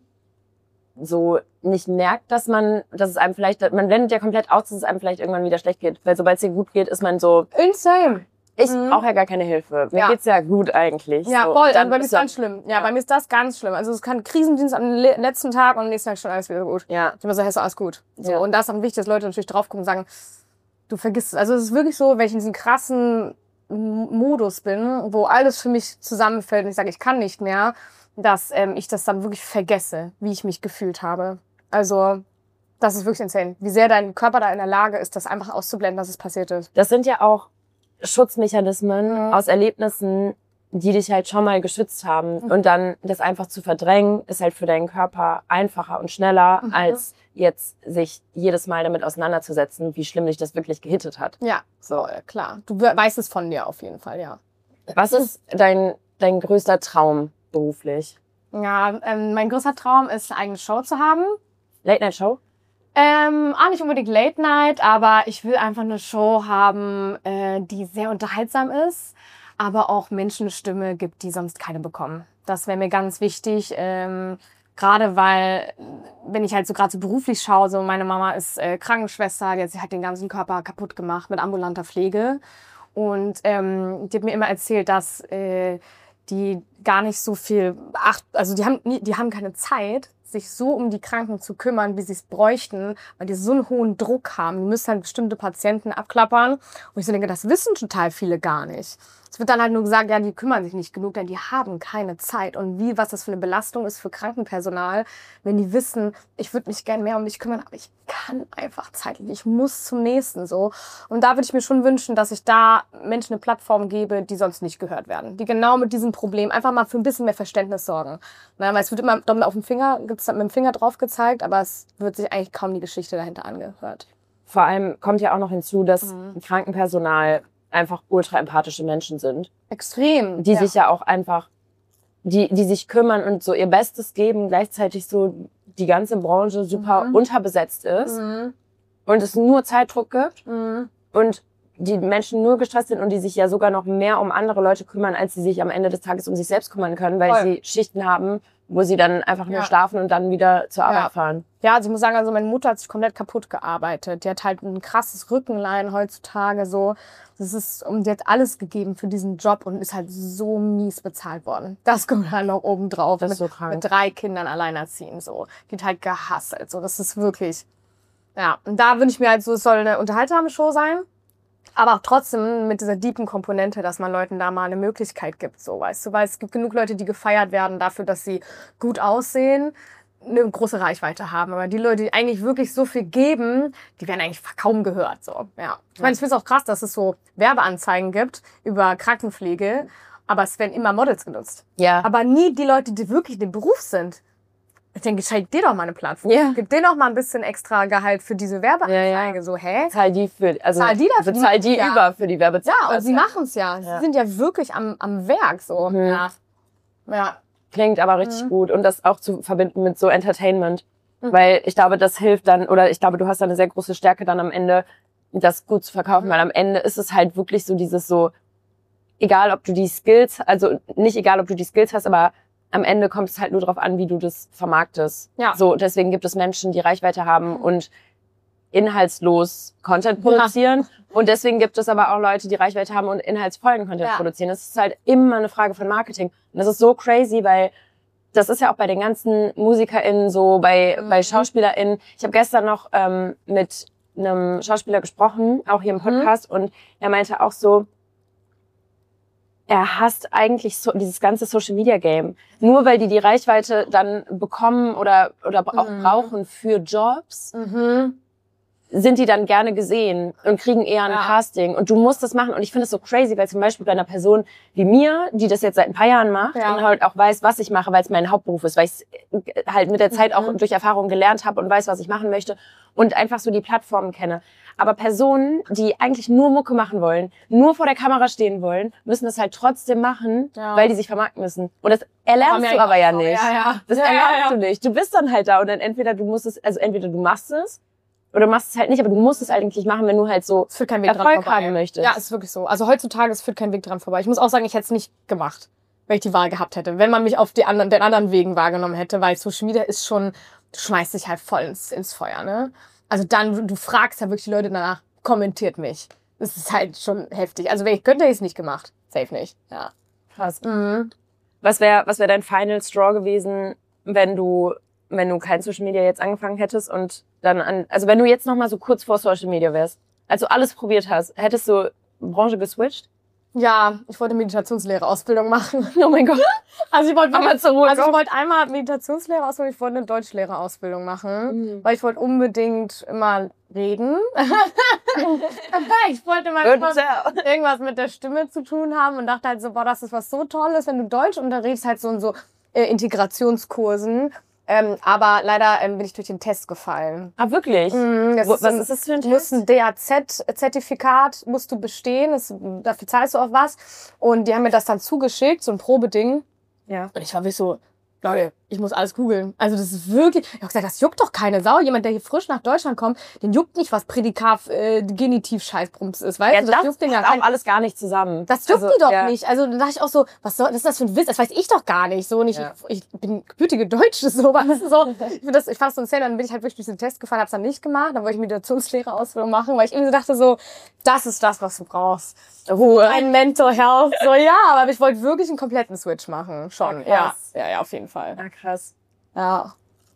Speaker 2: so nicht merkt, dass man, dass es einem vielleicht, man blendet ja komplett aus, dass es einem vielleicht irgendwann wieder schlecht geht. Weil sobald es dir gut geht, ist man so,
Speaker 3: Insane.
Speaker 2: ich
Speaker 3: Mhm.
Speaker 2: brauche ja gar keine Hilfe. Mir
Speaker 3: Ja.
Speaker 2: geht's ja gut eigentlich.
Speaker 3: Ja,
Speaker 2: so,
Speaker 3: voll.
Speaker 2: dann
Speaker 3: Dann bei mir
Speaker 2: ist
Speaker 3: ist ganz
Speaker 2: dann-
Speaker 3: schlimm. Ja,
Speaker 2: Ja.
Speaker 3: bei mir ist das ganz schlimm. Also es kann Krisendienst am le letzten Tag und am nächsten Tag schon alles wieder gut.
Speaker 2: Ja.
Speaker 3: Ich immer so, hey, ist alles gut. So,
Speaker 2: Ja.
Speaker 3: und da ist dann wichtig, dass Leute natürlich drauf gucken und sagen, du vergisst es. Also es ist wirklich so, wenn ich in diesem krassen M- Modus bin, wo alles für mich zusammenfällt und ich sage, ich kann nicht mehr, dass ähm, ich das dann wirklich vergesse, wie ich mich gefühlt habe. Also das ist wirklich insane. Wie sehr dein Körper da in der Lage ist, das einfach auszublenden, dass es passiert ist.
Speaker 2: Das sind ja auch Schutzmechanismen
Speaker 3: Mhm.
Speaker 2: aus Erlebnissen, die dich halt schon mal geschützt haben. Und dann das einfach zu verdrängen, ist halt für deinen Körper einfacher und schneller,
Speaker 3: Mhm.
Speaker 2: als jetzt sich jedes Mal damit auseinanderzusetzen, wie schlimm dich das wirklich gehittet hat.
Speaker 3: Ja, so, äh, klar. Du we- weißt es von dir auf jeden Fall, ja.
Speaker 2: Was ist dein, dein größter Traum beruflich?
Speaker 3: Ja, ähm, mein größter Traum ist, eine eigene Show zu haben.
Speaker 2: Late-Night-Show?
Speaker 3: Ähm, auch nicht unbedingt Late Night, aber ich will einfach eine Show haben, äh, die sehr unterhaltsam ist, aber auch Menschen eine Stimme gibt, die sonst keine bekommen. Das wäre mir ganz wichtig, ähm, gerade weil, wenn ich halt so gerade so beruflich schaue, so meine Mama ist äh, Krankenschwester, die hat sich halt den ganzen Körper kaputt gemacht mit ambulanter Pflege. Und ähm, die hat mir immer erzählt, dass äh, die gar nicht so viel acht, also die haben, die haben keine Zeit, sich so um die Kranken zu kümmern, wie sie es bräuchten, weil die so einen hohen Druck haben. Die müssen halt bestimmte Patienten abklappern. Und ich so denke, das wissen total viele gar nicht. Es wird dann halt nur gesagt, ja, die kümmern sich nicht genug, denn die haben keine Zeit. Und wie, was das für eine Belastung ist für Krankenpersonal, wenn die wissen, ich würde mich gern mehr um dich kümmern, aber ich kann einfach zeitlich, ich muss zum nächsten so. Und da würde ich mir schon wünschen, dass ich da Menschen eine Plattform gebe, die sonst nicht gehört werden. Die genau mit diesem Problem einfach mal für ein bisschen mehr Verständnis sorgen. Na, weil es wird immer auf dem Finger, gibt's mit dem Finger drauf gezeigt, aber es wird sich eigentlich kaum die Geschichte dahinter angehört.
Speaker 2: Vor allem kommt ja auch noch hinzu, dass mhm. Krankenpersonal einfach ultra empathische Menschen sind.
Speaker 3: Extrem.
Speaker 2: Die
Speaker 3: ja.
Speaker 2: sich ja auch einfach, die, die sich kümmern und so ihr Bestes geben, gleichzeitig so die ganze Branche super mhm. unterbesetzt ist mhm. und es nur Zeitdruck gibt mhm. und die Menschen nur gestresst sind und die sich ja sogar noch mehr um andere Leute kümmern, als sie sich am Ende des Tages um sich selbst kümmern können, weil Voll. sie Schichten haben, wo sie dann einfach nur ja. schlafen und dann wieder zur Arbeit
Speaker 3: ja.
Speaker 2: fahren.
Speaker 3: Ja, also ich muss sagen, also meine Mutter hat sich komplett kaputt gearbeitet. Die hat halt ein krasses Rückenleiden heutzutage so. Das ist, um die hat alles gegeben für diesen Job und ist halt so mies bezahlt worden. Das kommt halt noch oben drauf.
Speaker 2: Das ist
Speaker 3: mit,
Speaker 2: so krank.
Speaker 3: Mit drei Kindern alleinerziehend so. Die hat halt gehasselt so. Das ist wirklich, ja. Und da wünsche ich mir halt so, es soll eine unterhaltsame Show sein. Aber auch trotzdem mit dieser deepen Komponente, dass man Leuten da mal eine Möglichkeit gibt, so, weißt du, weil es gibt genug Leute, die gefeiert werden dafür, dass sie gut aussehen, eine große Reichweite haben. Aber die Leute, die eigentlich wirklich so viel geben, die werden eigentlich kaum gehört, so, ja. Ich meine, ich finde es auch krass, dass es so Werbeanzeigen gibt über Krankenpflege, aber es werden immer Models genutzt.
Speaker 2: Ja.
Speaker 3: Aber nie die Leute, die wirklich in dem Beruf sind. Ich denke, scheit dir doch mal eine Plattform.
Speaker 2: Ja.
Speaker 3: Gib dir doch mal ein bisschen extra Gehalt für diese Werbeanzeige. Ja, ja. So, hä?
Speaker 2: Zahl die für, also
Speaker 3: Zahl die dafür.
Speaker 2: Zahl die
Speaker 3: ja.
Speaker 2: über für die Werbezeit.
Speaker 3: Ja, und sie machen es ja. ja. Sie sind ja wirklich am, am Werk, so.
Speaker 2: Mhm.
Speaker 3: Ja. ja.
Speaker 2: Klingt aber richtig mhm. gut. Und das auch zu verbinden mit so Entertainment. Mhm. Weil ich glaube, das hilft dann, oder ich glaube, du hast da eine sehr große Stärke dann am Ende, das gut zu verkaufen. Mhm. Weil am Ende ist es halt wirklich so dieses so, egal ob du die Skills, also nicht egal ob du die Skills hast, aber am Ende kommt es halt nur darauf an, wie du das vermarktest.
Speaker 3: Ja.
Speaker 2: So, deswegen gibt es Menschen, die Reichweite haben und inhaltslos Content produzieren. Ja. Und deswegen gibt es aber auch Leute, die Reichweite haben und inhaltsvollen Content ja. produzieren. Das ist halt immer eine Frage von Marketing. Und das ist so crazy, weil das ist ja auch bei den ganzen MusikerInnen so, bei, mhm. bei SchauspielerInnen. Ich habe gestern noch ähm, mit einem Schauspieler gesprochen, auch hier im Podcast, mhm. und er meinte auch so, er hasst eigentlich so dieses ganze Social-Media-Game. Nur weil die die Reichweite dann bekommen oder oder auch mhm. brauchen für Jobs, mhm. sind die dann gerne gesehen und kriegen eher ein ja. Casting. Und du musst das machen. Und ich finde es so crazy, weil zum Beispiel bei einer Person wie mir, die das jetzt seit ein paar Jahren macht ja. und halt auch weiß, was ich mache, weil es mein Hauptberuf ist, weil ich es halt mit der Zeit mhm. auch durch Erfahrung gelernt habe und weiß, was ich machen möchte und einfach so die Plattformen kenne. Aber Personen, die eigentlich nur Mucke machen wollen, nur vor der Kamera stehen wollen, müssen das halt trotzdem machen, ja. weil die sich vermarkten müssen. Und das erlernst du aber ja nicht.
Speaker 3: Ja, ja.
Speaker 2: Das
Speaker 3: ja,
Speaker 2: erlernst
Speaker 3: ja, ja.
Speaker 2: du nicht. Du bist dann halt da und dann entweder du musst es, also entweder du machst es oder du machst es halt nicht, aber du musst es eigentlich machen, wenn du halt so
Speaker 3: es führt kein Weg
Speaker 2: Erfolg
Speaker 3: dran
Speaker 2: haben möchtest.
Speaker 3: Ja, es ist wirklich so. Also heutzutage, es führt kein Weg dran vorbei. Ich muss auch sagen, ich hätte es nicht gemacht, wenn ich die Wahl gehabt hätte. Wenn man mich auf die anderen, den anderen Wegen wahrgenommen hätte, weil Social Media ist schon, du schmeißt dich halt voll ins, ins Feuer, ne? Also dann, du fragst ja wirklich die Leute danach, kommentiert mich. Das ist halt schon heftig. Also wenn ich könnte, hätte ich es nicht gemacht. Safe nicht. Ja.
Speaker 2: Krass. Mhm. Was wäre was wär dein Final Straw gewesen, wenn du wenn du kein Social Media jetzt angefangen hättest und dann an, also wenn du jetzt noch mal so kurz vor Social Media wärst, als du alles probiert hast, hättest du Branche geswitcht?
Speaker 3: Ja, ich wollte Meditationslehre-Ausbildung machen.
Speaker 2: Oh mein Gott.
Speaker 3: Also ich wollte
Speaker 2: einmal zur Ruhe
Speaker 3: also ich wollte einmal Meditationslehre-Ausbildung, ich wollte eine Deutschlehre-Ausbildung machen, mhm. weil ich wollte unbedingt immer reden. Ich wollte mal irgendwas, irgendwas mit der Stimme zu tun haben und dachte halt so, boah, das ist was so Tolles, wenn du Deutsch unterrichtest, halt so in so äh, Integrationskursen. Ähm, aber leider ähm, bin ich durch den Test gefallen.
Speaker 2: Ah, wirklich?
Speaker 3: Mhm,
Speaker 2: Wo, was ein, ist das für ein Test?
Speaker 3: Du musst ein D A Z-Zertifikat musst du bestehen, das, dafür zahlst du auch was. Und die haben mir das dann zugeschickt, so ein Probeding.
Speaker 2: Ja.
Speaker 3: Und ich war wie so, Leute, ich muss alles googeln. Also das ist wirklich, ich habe gesagt, das juckt doch keine Sau. Jemand, der hier frisch nach Deutschland kommt, den juckt nicht, was Prädikat, äh, Genitiv, Scheißbrumms ist, weißt
Speaker 2: ja,
Speaker 3: du?
Speaker 2: Das,
Speaker 3: das juckt den ja
Speaker 2: auch alles gar nicht zusammen.
Speaker 3: Das juckt
Speaker 2: also,
Speaker 3: die doch
Speaker 2: ja.
Speaker 3: nicht. Also da dachte ich auch so, was soll, was ist das für ein Witz? Das weiß ich doch gar nicht. So, und ich, ja. ich, ich bin gebürtige Deutsche, so, weißt du, so. Ich finde das, ich fand das so insane, dann bin ich halt wirklich durch den Test gefallen, hab's dann nicht gemacht, dann wollte ich Meditationslehrer-Ausbildung machen, weil ich irgendwie so dachte so, das ist das, was du brauchst. Ruhe. Ein Mental Health. So, ja, aber ich wollte wirklich einen kompletten Switch machen. Schon. Ja, ja, ja, auf jeden Fall.
Speaker 2: Ja, krass.
Speaker 3: Ja.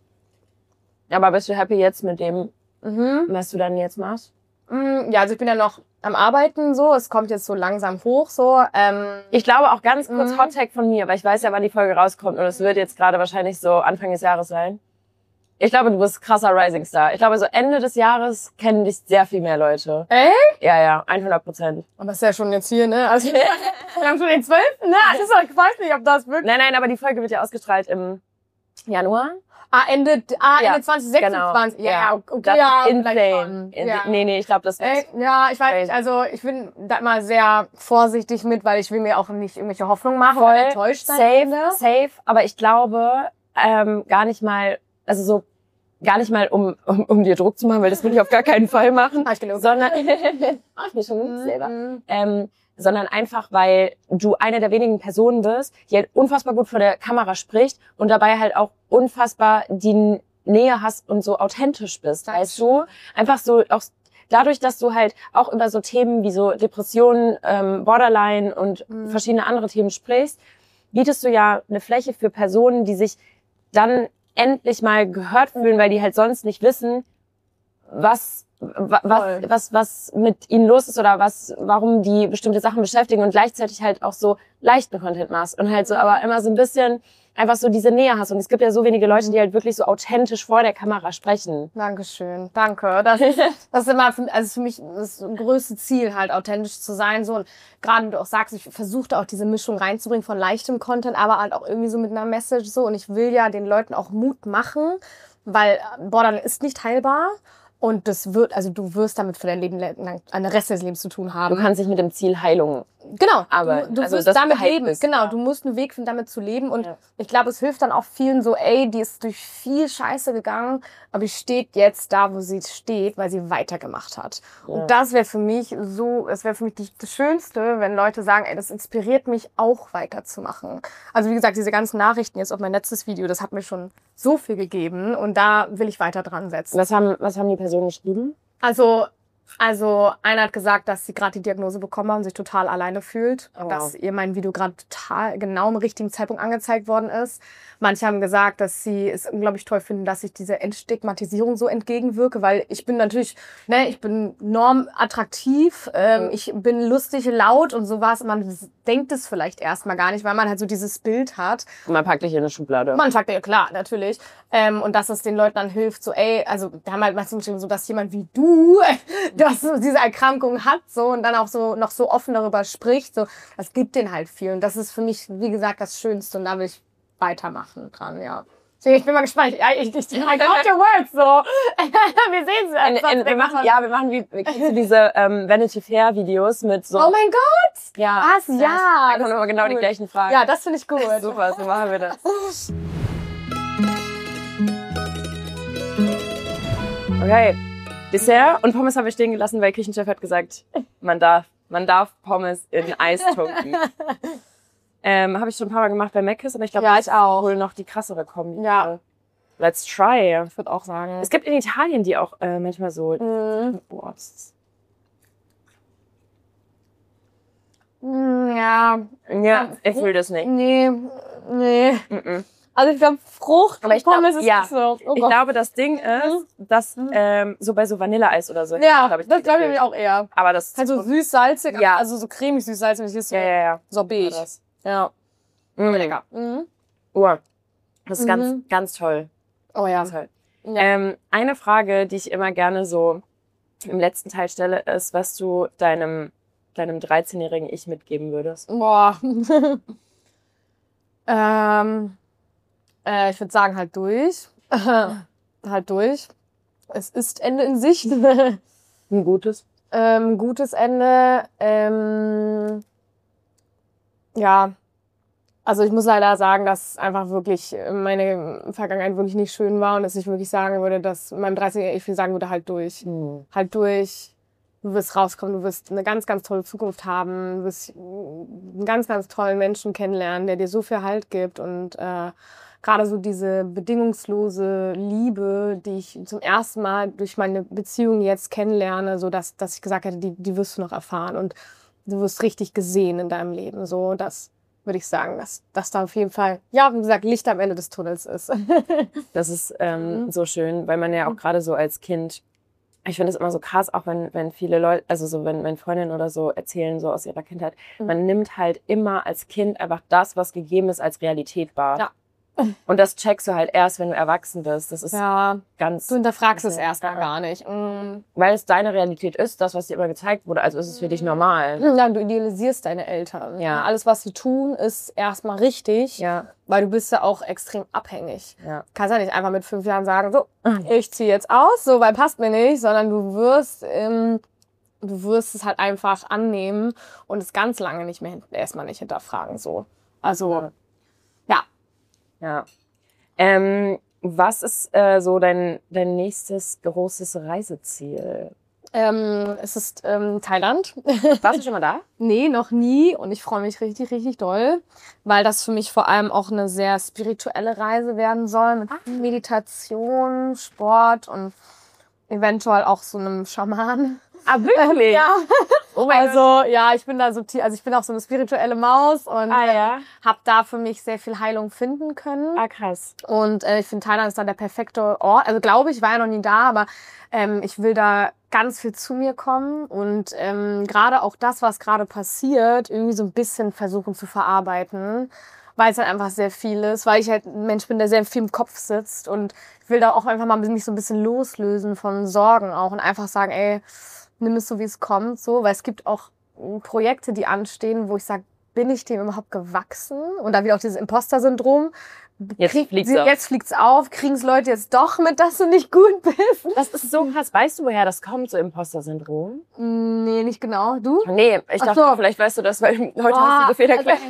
Speaker 2: Aber bist du happy jetzt mit dem,
Speaker 3: Mhm.
Speaker 2: was du dann jetzt machst?
Speaker 3: Ja, also ich bin ja noch am Arbeiten, so. Es kommt jetzt so langsam hoch, so. Ähm,
Speaker 2: ich glaube auch ganz kurz
Speaker 3: Mhm.
Speaker 2: Hot Tag von mir, weil ich weiß ja, wann die Folge rauskommt und es wird jetzt gerade wahrscheinlich so Anfang des Jahres sein. Ich glaube, du bist krasser Rising Star. Ich glaube, so Ende des Jahres kennen dich sehr viel mehr Leute.
Speaker 3: Echt?
Speaker 2: Ja, ja, hundert Prozent.
Speaker 3: Aber ist ja schon jetzt hier, ne? Also, wir haben schon den zwölften, ne? Also, ich weiß nicht, ob das wirklich...
Speaker 2: Nein, nein, aber die Folge wird ja ausgestrahlt im Januar.
Speaker 3: Ah, Ende, ah, Ende
Speaker 2: Ja,
Speaker 3: zwanzig sechsundzwanzig.
Speaker 2: Genau.
Speaker 3: Ja,
Speaker 2: Ja.
Speaker 3: okay,
Speaker 2: Das
Speaker 3: ja,
Speaker 2: ist
Speaker 3: vielleicht
Speaker 2: insane.
Speaker 3: schon.
Speaker 2: In-
Speaker 3: Ja.
Speaker 2: Nee, nee, ich glaube, das
Speaker 3: Ey,
Speaker 2: wird...
Speaker 3: ja, ich weiß
Speaker 2: Crazy.
Speaker 3: nicht, also ich bin da immer sehr vorsichtig mit, weil ich will mir auch nicht irgendwelche Hoffnung machen
Speaker 2: Voll,
Speaker 3: oder enttäuscht sein.
Speaker 2: safe,
Speaker 3: finde.
Speaker 2: safe. Aber ich glaube, ähm, gar nicht mal, also so, gar nicht mal, um, um, um dir Druck zu machen, weil das will ich auf gar keinen Fall machen.
Speaker 3: Hab ich gelogen.
Speaker 2: Sondern, mach ich mir schon selber.
Speaker 3: Mhm.
Speaker 2: Ähm, sondern einfach, weil du eine der wenigen Personen bist, die halt unfassbar gut vor der Kamera spricht und dabei halt auch unfassbar die Nähe hast und so authentisch bist,
Speaker 3: Dankeschön.
Speaker 2: weißt du? Einfach so, auch dadurch, dass du halt auch über so Themen wie so Depressionen, ähm, Borderline und
Speaker 3: Mhm.
Speaker 2: verschiedene andere Themen sprichst, bietest du ja eine Fläche für Personen, die sich dann endlich mal gehört fühlen, weil die halt sonst nicht wissen, was wa- was
Speaker 3: Voll.
Speaker 2: was was mit ihnen los ist oder was warum die bestimmte Sachen beschäftigen und gleichzeitig halt auch so leichten Content machst und halt so aber immer so ein bisschen einfach so diese Nähe hast und es gibt ja so wenige Leute, die halt wirklich so authentisch vor der Kamera sprechen.
Speaker 3: Dankeschön, danke. Das, das ist immer für, also für mich das größte Ziel, halt authentisch zu sein. So, und gerade wie du auch sagst, ich versuche da auch diese Mischung reinzubringen von leichtem Content, aber halt auch irgendwie so mit einer Message so. Und ich will ja den Leuten auch Mut machen, weil Borderline ist nicht heilbar. Und das wird, also du wirst damit für dein Leben lang, eine Rest des Lebens zu tun haben.
Speaker 2: Du kannst nicht mit dem Ziel Heilung.
Speaker 3: Genau,
Speaker 2: Aber,
Speaker 3: du, du
Speaker 2: also,
Speaker 3: wirst
Speaker 2: dass du
Speaker 3: damit
Speaker 2: geheilt
Speaker 3: leben.
Speaker 2: bist.
Speaker 3: Genau,
Speaker 2: Ja.
Speaker 3: du musst einen Weg finden, damit zu leben. Und
Speaker 2: Ja.
Speaker 3: ich glaube, es hilft dann auch vielen so, ey, die ist durch viel Scheiße gegangen, aber die steht jetzt da, wo sie steht, weil sie weitergemacht hat.
Speaker 2: Ja.
Speaker 3: Und das wäre für mich so, es wäre für mich die, das Schönste, wenn Leute sagen, ey, das inspiriert mich auch weiterzumachen. Also wie gesagt, diese ganzen Nachrichten jetzt auf mein letztes Video, das hat mir schon so viel gegeben und da will ich weiter dran setzen.
Speaker 2: Was haben was haben die Personen geschrieben?
Speaker 3: Also, also einer hat gesagt, dass sie gerade die Diagnose bekommen hat und sich total alleine fühlt.
Speaker 2: Oh, wow.
Speaker 3: Dass ihr mein Video gerade total genau im richtigen Zeitpunkt angezeigt worden ist. Manche haben gesagt, dass sie es unglaublich toll finden, dass ich diese Entstigmatisierung so entgegenwirke, weil ich bin natürlich, ne, ich bin norm attraktiv, ähm,
Speaker 2: Mhm.
Speaker 3: ich bin lustig, laut und sowas. Man denkt es vielleicht erstmal gar nicht, weil man halt so dieses Bild hat.
Speaker 2: Man packt dich in eine Schublade.
Speaker 3: Man sagt ja klar, natürlich. Ähm, und dass es den Leuten dann hilft, so, ey, also wir haben halt meistens geschrieben, so, dass jemand wie du, das diese Erkrankung hat, so und dann auch so noch so offen darüber spricht, so, das gibt denen halt viel. Und das ist für mich, wie gesagt, das Schönste und da will ich weitermachen dran, ja. Deswegen, ich bin mal gespannt. Ich, ich, ich, I got your words, so. Wir sehen
Speaker 2: In,
Speaker 3: es.
Speaker 2: in, wir machen, ja, wir machen wie, wie kennst du diese ähm, Vanity Fair Videos mit so.
Speaker 3: Oh mein Gott!
Speaker 2: ja,
Speaker 3: Was? Ja,
Speaker 2: Einfach
Speaker 3: das
Speaker 2: nur
Speaker 3: ist
Speaker 2: genau die
Speaker 3: gut.
Speaker 2: gleichen Fragen.
Speaker 3: Ja, das finde ich gut.
Speaker 2: Super, so machen wir das. Okay, Dessert und Pommes haben wir stehen gelassen, weil Küchenchef hat gesagt, man darf, man darf Pommes in Eis tunken. ähm, habe ich schon ein paar Mal gemacht bei Mc's, aber ich glaube,
Speaker 3: Ja,
Speaker 2: das
Speaker 3: ich auch.
Speaker 2: ist wohl noch die krassere Kombi.
Speaker 3: Ja.
Speaker 2: Let's try.
Speaker 3: Ich würde auch sagen.
Speaker 2: Es gibt in Italien die auch äh, manchmal so.
Speaker 3: Mhm.
Speaker 2: Boah, das ist,
Speaker 3: Mm, Ja,
Speaker 2: ja, ich will das nicht.
Speaker 3: nee, nee.
Speaker 2: Mm-mm.
Speaker 3: Also ich glaube, Frucht
Speaker 2: Aber ich glaub,
Speaker 3: Pommes ist
Speaker 2: ja.
Speaker 3: nicht so. Oh
Speaker 2: Ich
Speaker 3: Gott.
Speaker 2: glaube, das Ding ist, dass ähm, so bei so Vanilleeis oder so.
Speaker 3: ja,
Speaker 2: glaub ich,
Speaker 3: das glaube ich
Speaker 2: geht.
Speaker 3: nämlich auch eher.
Speaker 2: Aber das
Speaker 3: Halt so süß-salzig,
Speaker 2: Ja.
Speaker 3: also so cremig süß-salzig, nicht so
Speaker 2: ja, ja, ja.
Speaker 3: sorbet.
Speaker 2: War das.
Speaker 3: Ja.
Speaker 2: Mm.
Speaker 3: Lecker. Mhm.
Speaker 2: Oh, das ist
Speaker 3: Mhm.
Speaker 2: ganz, ganz toll.
Speaker 3: Oh ja.
Speaker 2: Ganz toll.
Speaker 3: Ja.
Speaker 2: Ähm, eine Frage, die ich immer gerne so im letzten Teil stelle, ist, was du deinem, deinem dreizehnjährigen Ich mitgeben würdest.
Speaker 3: Boah. ähm, äh, ich würde sagen, halt durch. halt durch. Es ist Ende in Sicht.
Speaker 2: Ein gutes.
Speaker 3: ähm, gutes Ende. Ähm, ja. Also ich muss leider sagen, dass einfach wirklich meine Vergangenheit wirklich nicht schön war und dass ich wirklich sagen würde, dass in meinem dreißigjährigen Ich viel sagen würde, halt durch. Mhm. Halt durch. Du wirst rauskommen, du wirst eine ganz, ganz tolle Zukunft haben, du wirst einen ganz, ganz tollen Menschen kennenlernen, der dir so viel Halt gibt und äh, gerade so diese bedingungslose Liebe, die ich zum ersten Mal durch meine Beziehung jetzt kennenlerne, so dass, dass ich gesagt hätte, die, die wirst du noch erfahren und du wirst richtig gesehen in deinem Leben. So, das würde ich sagen, dass, dass da auf jeden Fall, ja, wie gesagt, Licht am Ende des Tunnels ist.
Speaker 2: Das ist ähm, mhm. so schön, weil man ja auch gerade so als Kind, ich finde es immer so krass, auch wenn, wenn viele Leute, also so wenn, wenn Freundinnen oder so erzählen, so aus ihrer Kindheit, mhm. man nimmt halt immer als Kind einfach das, was gegeben ist, als Realität wahr. Ja. Und das checkst du halt erst, wenn du erwachsen bist. Das ist
Speaker 3: ja,
Speaker 2: ganz...
Speaker 3: Du hinterfragst es erstmal gar nicht.
Speaker 2: Mhm. Weil es deine Realität ist, das, was dir immer gezeigt wurde. Also ist es für dich normal.
Speaker 3: Ja, du idealisierst deine Eltern. Ja. Alles, was sie tun, ist erstmal richtig. Ja. Weil du bist ja auch extrem abhängig. Ja. Du kannst ja nicht einfach mit fünf Jahren sagen, so, ich ziehe jetzt aus, so, weil passt mir nicht. Sondern du wirst... Ähm, du wirst es halt einfach annehmen und es ganz lange nicht mehr erstmal nicht hinterfragen. So. Also, ja.
Speaker 2: Ja. Ähm, was ist äh, so dein, dein nächstes großes Reiseziel?
Speaker 3: Ähm, es ist ähm, Thailand.
Speaker 2: Warst du schon mal da?
Speaker 3: Nee, noch nie. Und ich freue mich richtig, richtig doll, weil das für mich vor allem auch eine sehr spirituelle Reise werden soll. Mit Meditation, Sport und eventuell auch so einem Schaman.
Speaker 2: Ah, wirklich?
Speaker 3: Ja. Oh mein also, Gott. ja, ich bin da so, also ich bin auch so eine spirituelle Maus und
Speaker 2: ah, ja.
Speaker 3: äh, habe da für mich sehr viel Heilung finden können.
Speaker 2: Ah, krass.
Speaker 3: Und äh, ich finde, Thailand ist dann der perfekte Ort. Also glaube ich, war ja noch nie da, aber ähm, ich will da ganz viel zu mir kommen und ähm, gerade auch das, was gerade passiert, irgendwie so ein bisschen versuchen zu verarbeiten. Weil es halt einfach sehr viel ist, weil ich halt ein Mensch bin, der sehr viel im Kopf sitzt und ich will da auch einfach mal mich so ein bisschen loslösen von Sorgen auch und einfach sagen, ey, nimm es so, wie es kommt, so, weil es gibt auch Projekte, die anstehen, wo ich sage, bin ich dem überhaupt gewachsen? Und da wieder auch dieses Imposter-Syndrom.
Speaker 2: Jetzt
Speaker 3: Krieg,
Speaker 2: fliegt's
Speaker 3: sie,
Speaker 2: auf.
Speaker 3: Jetzt fliegt's auf. Kriegen es Leute jetzt doch mit, dass du nicht gut bist?
Speaker 2: Das ist so krass. Weißt du, woher das kommt, so Imposter-Syndrom?
Speaker 3: Nee, nicht genau. Du?
Speaker 2: Nee, ich dachte, so. vielleicht weißt du das, weil heute oh, hast du so viel erklärt.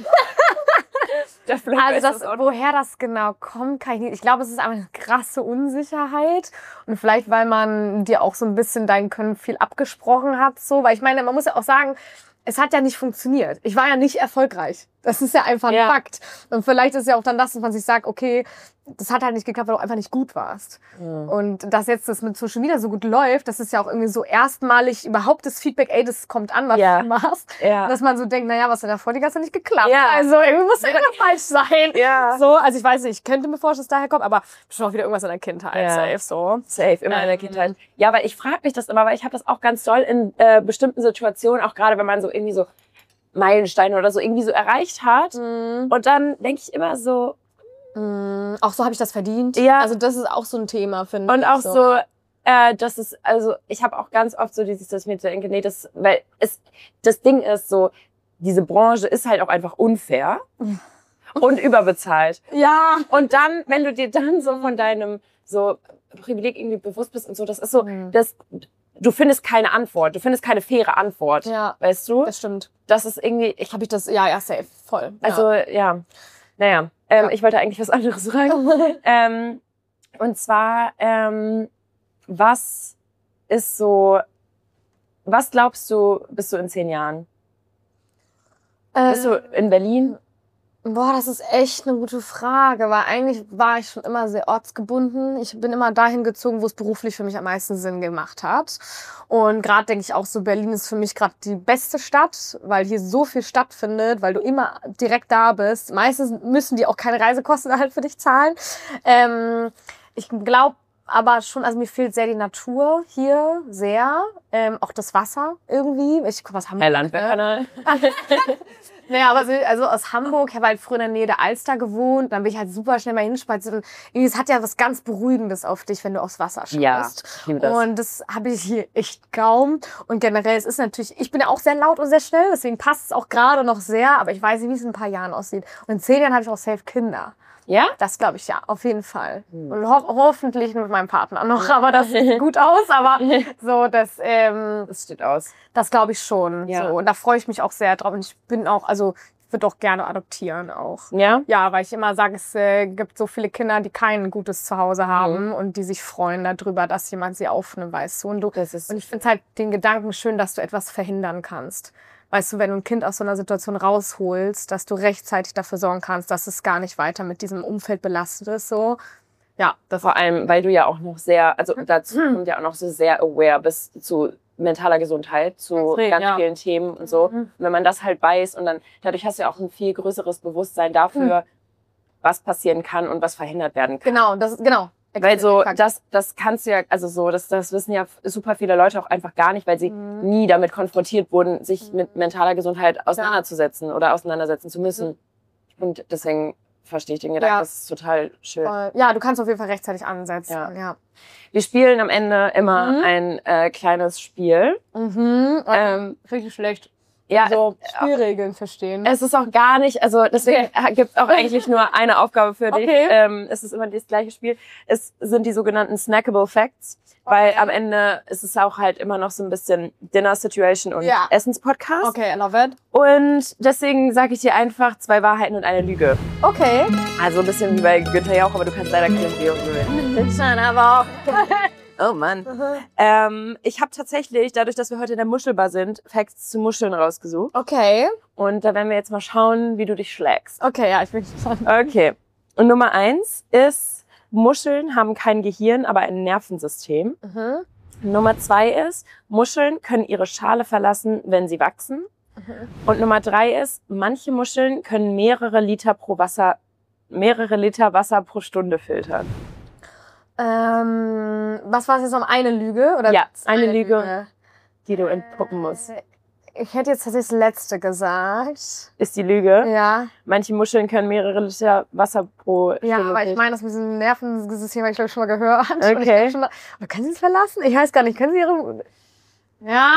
Speaker 3: Also, also das, woher das genau kommt, kann ich nicht. Ich glaube, es ist einfach eine krasse Unsicherheit. Und vielleicht, weil man dir auch so ein bisschen dein Können viel abgesprochen hat. So. Weil ich meine, man muss ja auch sagen, es hat ja nicht funktioniert. Ich war ja nicht erfolgreich. Das ist ja einfach ein
Speaker 2: ja.
Speaker 3: Fakt. Und vielleicht ist ja auch dann das, dass man sich sagt, okay, das hat halt nicht geklappt, weil du einfach nicht gut warst. Mhm. Und dass jetzt das mit Social Media so gut läuft, das ist ja auch irgendwie so erstmalig überhaupt das Feedback, ey, das kommt an, was
Speaker 2: ja.
Speaker 3: du machst.
Speaker 2: Ja.
Speaker 3: Dass man so denkt, naja, was in der Folge hat ja nicht geklappt.
Speaker 2: Ja.
Speaker 3: Also irgendwie muss ja irgendwas falsch sein.
Speaker 2: Ja.
Speaker 3: So, also ich weiß nicht, ich könnte mir vorstellen, dass es daher kommt, aber schon auch wieder irgendwas in der Kindheit.
Speaker 2: Ja.
Speaker 3: Safe, so.
Speaker 2: Safe, immer ähm. in der Kindheit. Ja, weil ich frage mich das immer, weil ich habe das auch ganz doll in äh, bestimmten Situationen, auch gerade wenn man so irgendwie so Meilensteine oder so irgendwie so erreicht hat.
Speaker 3: Mhm.
Speaker 2: Und dann denke ich immer so,
Speaker 3: mhm. auch so habe ich das verdient.
Speaker 2: Ja.
Speaker 3: Also das ist auch so ein Thema, finde ich.
Speaker 2: Und auch so, so äh, das ist, also ich habe auch ganz oft so dieses, dass ich mir denke, nee, das, weil es, das Ding ist so, diese Branche ist halt auch einfach unfair und überbezahlt.
Speaker 3: Ja.
Speaker 2: Und dann, wenn du dir dann so von deinem so Privileg irgendwie bewusst bist und so, das ist so, mhm. das, du findest keine Antwort, du findest keine faire Antwort,
Speaker 3: ja,
Speaker 2: weißt du?
Speaker 3: Das stimmt.
Speaker 2: Das ist irgendwie, ich
Speaker 3: habe ich das, ja, ja, safe, voll.
Speaker 2: Also ja, ja. naja, ähm, ja. ich wollte eigentlich was anderes fragen. ähm, und zwar, ähm, was ist so, was glaubst du, bist du in zehn Jahren? Ähm, bist du in Berlin?
Speaker 3: Boah, das ist echt eine gute Frage, weil eigentlich war ich schon immer sehr ortsgebunden. Ich bin immer dahin gezogen, wo es beruflich für mich am meisten Sinn gemacht hat. Und gerade denke ich auch so, Berlin ist für mich gerade die beste Stadt, weil hier so viel stattfindet, weil du immer direkt da bist. Meistens müssen die auch keine Reisekosten halt für dich zahlen. Ähm, ich glaube aber schon, also mir fehlt sehr die Natur hier, sehr. Ähm, auch das Wasser irgendwie. Ich komme aus Hamburg.
Speaker 2: Herr Landwehrkanal.
Speaker 3: Naja, aber so, also aus Hamburg, ich habe halt früher in der Nähe der Alster gewohnt, dann bin ich halt super schnell mal hinspaziert. Es hat ja was ganz Beruhigendes auf dich, wenn du aufs Wasser schaust.
Speaker 2: Ja, ich liebe das.
Speaker 3: Und das habe ich hier echt kaum. Und generell, es ist natürlich, ich bin ja auch sehr laut und sehr schnell, deswegen passt es auch gerade noch sehr, aber ich weiß nicht, wie es in ein paar Jahren aussieht. Und in zehn Jahren habe ich auch safe Kinder.
Speaker 2: Ja?
Speaker 3: Das glaube ich, ja, auf jeden Fall. Hm. Und ho hoffentlich mit meinem Partner noch, aber das sieht gut aus, aber so, das, ähm,
Speaker 2: das steht aus.
Speaker 3: Das glaube ich schon.
Speaker 2: Ja.
Speaker 3: So. Und da freue ich mich auch sehr drauf. Und ich bin auch, also würde auch gerne adoptieren auch.
Speaker 2: Ja?
Speaker 3: Ja, weil ich immer sage, es äh, gibt so viele Kinder, die kein gutes Zuhause haben mhm. und die sich freuen darüber, dass jemand sie aufnimmt, weißt du. Und, du,
Speaker 2: das ist
Speaker 3: und ich finde halt den Gedanken schön, dass du etwas verhindern kannst. Weißt du, wenn du ein Kind aus so einer Situation rausholst, dass du rechtzeitig dafür sorgen kannst, dass es gar nicht weiter mit diesem Umfeld belastet ist, so. Ja, das
Speaker 2: vor allem, weil du ja auch noch sehr, also dazu kommt ja auch noch so sehr aware bist zu mentaler Gesundheit, zu
Speaker 3: Deswegen,
Speaker 2: ganz
Speaker 3: ja.
Speaker 2: vielen Themen und so. Mhm. Und wenn man das halt weiß und dann, dadurch hast du ja auch ein viel größeres Bewusstsein dafür, mhm. was passieren kann und was verhindert werden kann.
Speaker 3: Genau, das ist, genau.
Speaker 2: Weil so, das, das kannst du ja, also so, das, das wissen ja super viele Leute auch einfach gar nicht, weil sie mhm. nie damit konfrontiert wurden, sich mhm. mit mentaler Gesundheit auseinanderzusetzen ja. oder auseinandersetzen zu müssen. Mhm. Und deswegen verstehe ich den Gedanken, ja. das ist total schön.
Speaker 3: Ja, du kannst auf jeden Fall rechtzeitig ansetzen. Ja. Ja.
Speaker 2: Wir spielen am Ende immer mhm. ein äh, kleines Spiel.
Speaker 3: Mhm. Ähm, Richtig schlecht.
Speaker 2: Ja,
Speaker 3: so Spielregeln verstehen.
Speaker 2: Es ist auch gar nicht, also deswegen okay. gibt es auch eigentlich nur eine Aufgabe für dich.
Speaker 3: Okay.
Speaker 2: Ähm, es ist immer das gleiche Spiel. Es sind die sogenannten Snackable Facts, okay. weil am Ende ist es auch halt immer noch so ein bisschen Dinner Situation und ja. Essenspodcast.
Speaker 3: Okay, I love it.
Speaker 2: Und deswegen sage ich dir einfach zwei Wahrheiten und eine Lüge.
Speaker 3: Okay.
Speaker 2: Also ein bisschen wie bei Günther Jauch, aber du kannst leider keine Lüge gewinnen.
Speaker 3: Schon, aber auch.
Speaker 2: Oh Mann. Mhm. Ähm, ich habe tatsächlich, dadurch, dass wir heute in der Muschelbar sind, Facts zu Muscheln rausgesucht.
Speaker 3: Okay.
Speaker 2: Und da werden wir jetzt mal schauen, wie du dich schlägst.
Speaker 3: Okay, ja, ich bin gespannt.
Speaker 2: Okay. Und Nummer eins ist, Muscheln haben kein Gehirn, aber ein Nervensystem. Mhm. Nummer zwei ist, Muscheln können ihre Schale verlassen, wenn sie wachsen. Mhm. Und Nummer drei ist, manche Muscheln können mehrere Liter pro Wasser, mehrere Liter Wasser pro Stunde filtern.
Speaker 3: Ähm, was war es jetzt noch? Eine Lüge? Oder
Speaker 2: ja, eine, eine Lüge,
Speaker 3: Lüge,
Speaker 2: die du entpuppen musst.
Speaker 3: Ich hätte jetzt tatsächlich das letzte gesagt.
Speaker 2: Ist die Lüge?
Speaker 3: Ja.
Speaker 2: Manche Muscheln können mehrere Liter Wasser pro Stunde.
Speaker 3: Ja, aber ich meine, das mit diesem Nervensystem habe ich, glaube ich, schon mal gehört.
Speaker 2: Okay.
Speaker 3: Und schon mal, aber können Sie es verlassen? Ich weiß gar nicht. Können Sie Ihre... Ja...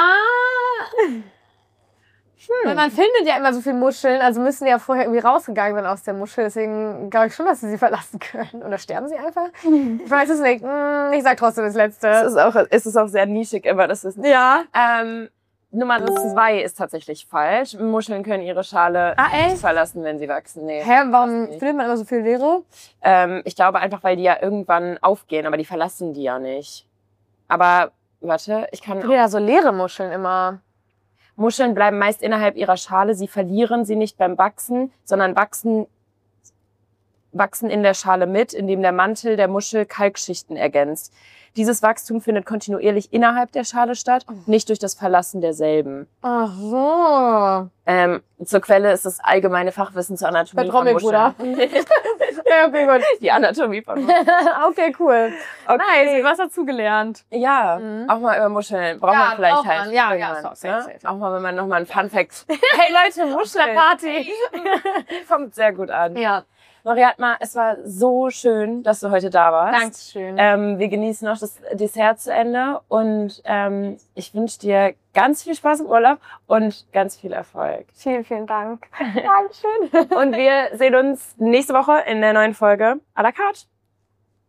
Speaker 3: Hm. Weil man findet ja immer so viele Muscheln, also müssen die ja vorher irgendwie rausgegangen sein aus der Muschel. Deswegen glaube ich schon, dass sie sie verlassen können. Oder sterben sie einfach? Ich weiß es nicht. Ich sag trotzdem das Letzte.
Speaker 2: Es ist auch, es ist auch sehr nischig immer, das ist nicht.
Speaker 3: Ja.
Speaker 2: Ähm, Nummer zwei ist tatsächlich falsch. Muscheln können ihre Schale
Speaker 3: ah,
Speaker 2: nicht verlassen, wenn sie wachsen. Nee,
Speaker 3: Hä, warum findet man immer so viel Leere?
Speaker 2: Ähm, ich glaube einfach, weil die ja irgendwann aufgehen, aber die verlassen die ja nicht. Aber, warte, ich kann...
Speaker 3: Ja, so leere Muscheln immer.
Speaker 2: Muscheln bleiben meist innerhalb ihrer Schale. Sie verlieren sie nicht beim Wachsen, sondern wachsen, wachsen in der Schale mit, indem der Mantel der Muschel Kalkschichten ergänzt. Dieses Wachstum findet kontinuierlich innerhalb der Schale statt, nicht durch das Verlassen derselben.
Speaker 3: Ach so.
Speaker 2: Ähm, zur Quelle ist das allgemeine Fachwissen zur Anatomie von Muscheln.
Speaker 3: Ja, okay, gut.
Speaker 2: Die Anatomie von Muscheln.
Speaker 3: Okay, cool.
Speaker 2: Okay.
Speaker 3: Nice, was dazugelernt.
Speaker 2: Ja, mhm. auch mal über Muscheln. Braucht
Speaker 3: ja,
Speaker 2: man vielleicht
Speaker 3: auch
Speaker 2: halt.
Speaker 3: Mal. Ja, ja, so, safe,
Speaker 2: ne?
Speaker 3: safe.
Speaker 2: Auch mal, wenn man nochmal einen Fun-Fact... Hey Leute, Muscheln.
Speaker 3: Party.
Speaker 2: Kommt sehr gut an.
Speaker 3: Ja.
Speaker 2: Mariatma, es war so schön, dass du heute da warst.
Speaker 3: Dankeschön.
Speaker 2: Ähm, wir genießen noch das Dessert zu Ende und ähm, ich wünsche dir ganz viel Spaß im Urlaub und ganz viel Erfolg.
Speaker 3: Vielen, vielen Dank. Dankeschön.
Speaker 2: Und wir sehen uns nächste Woche in der neuen Folge à la carte.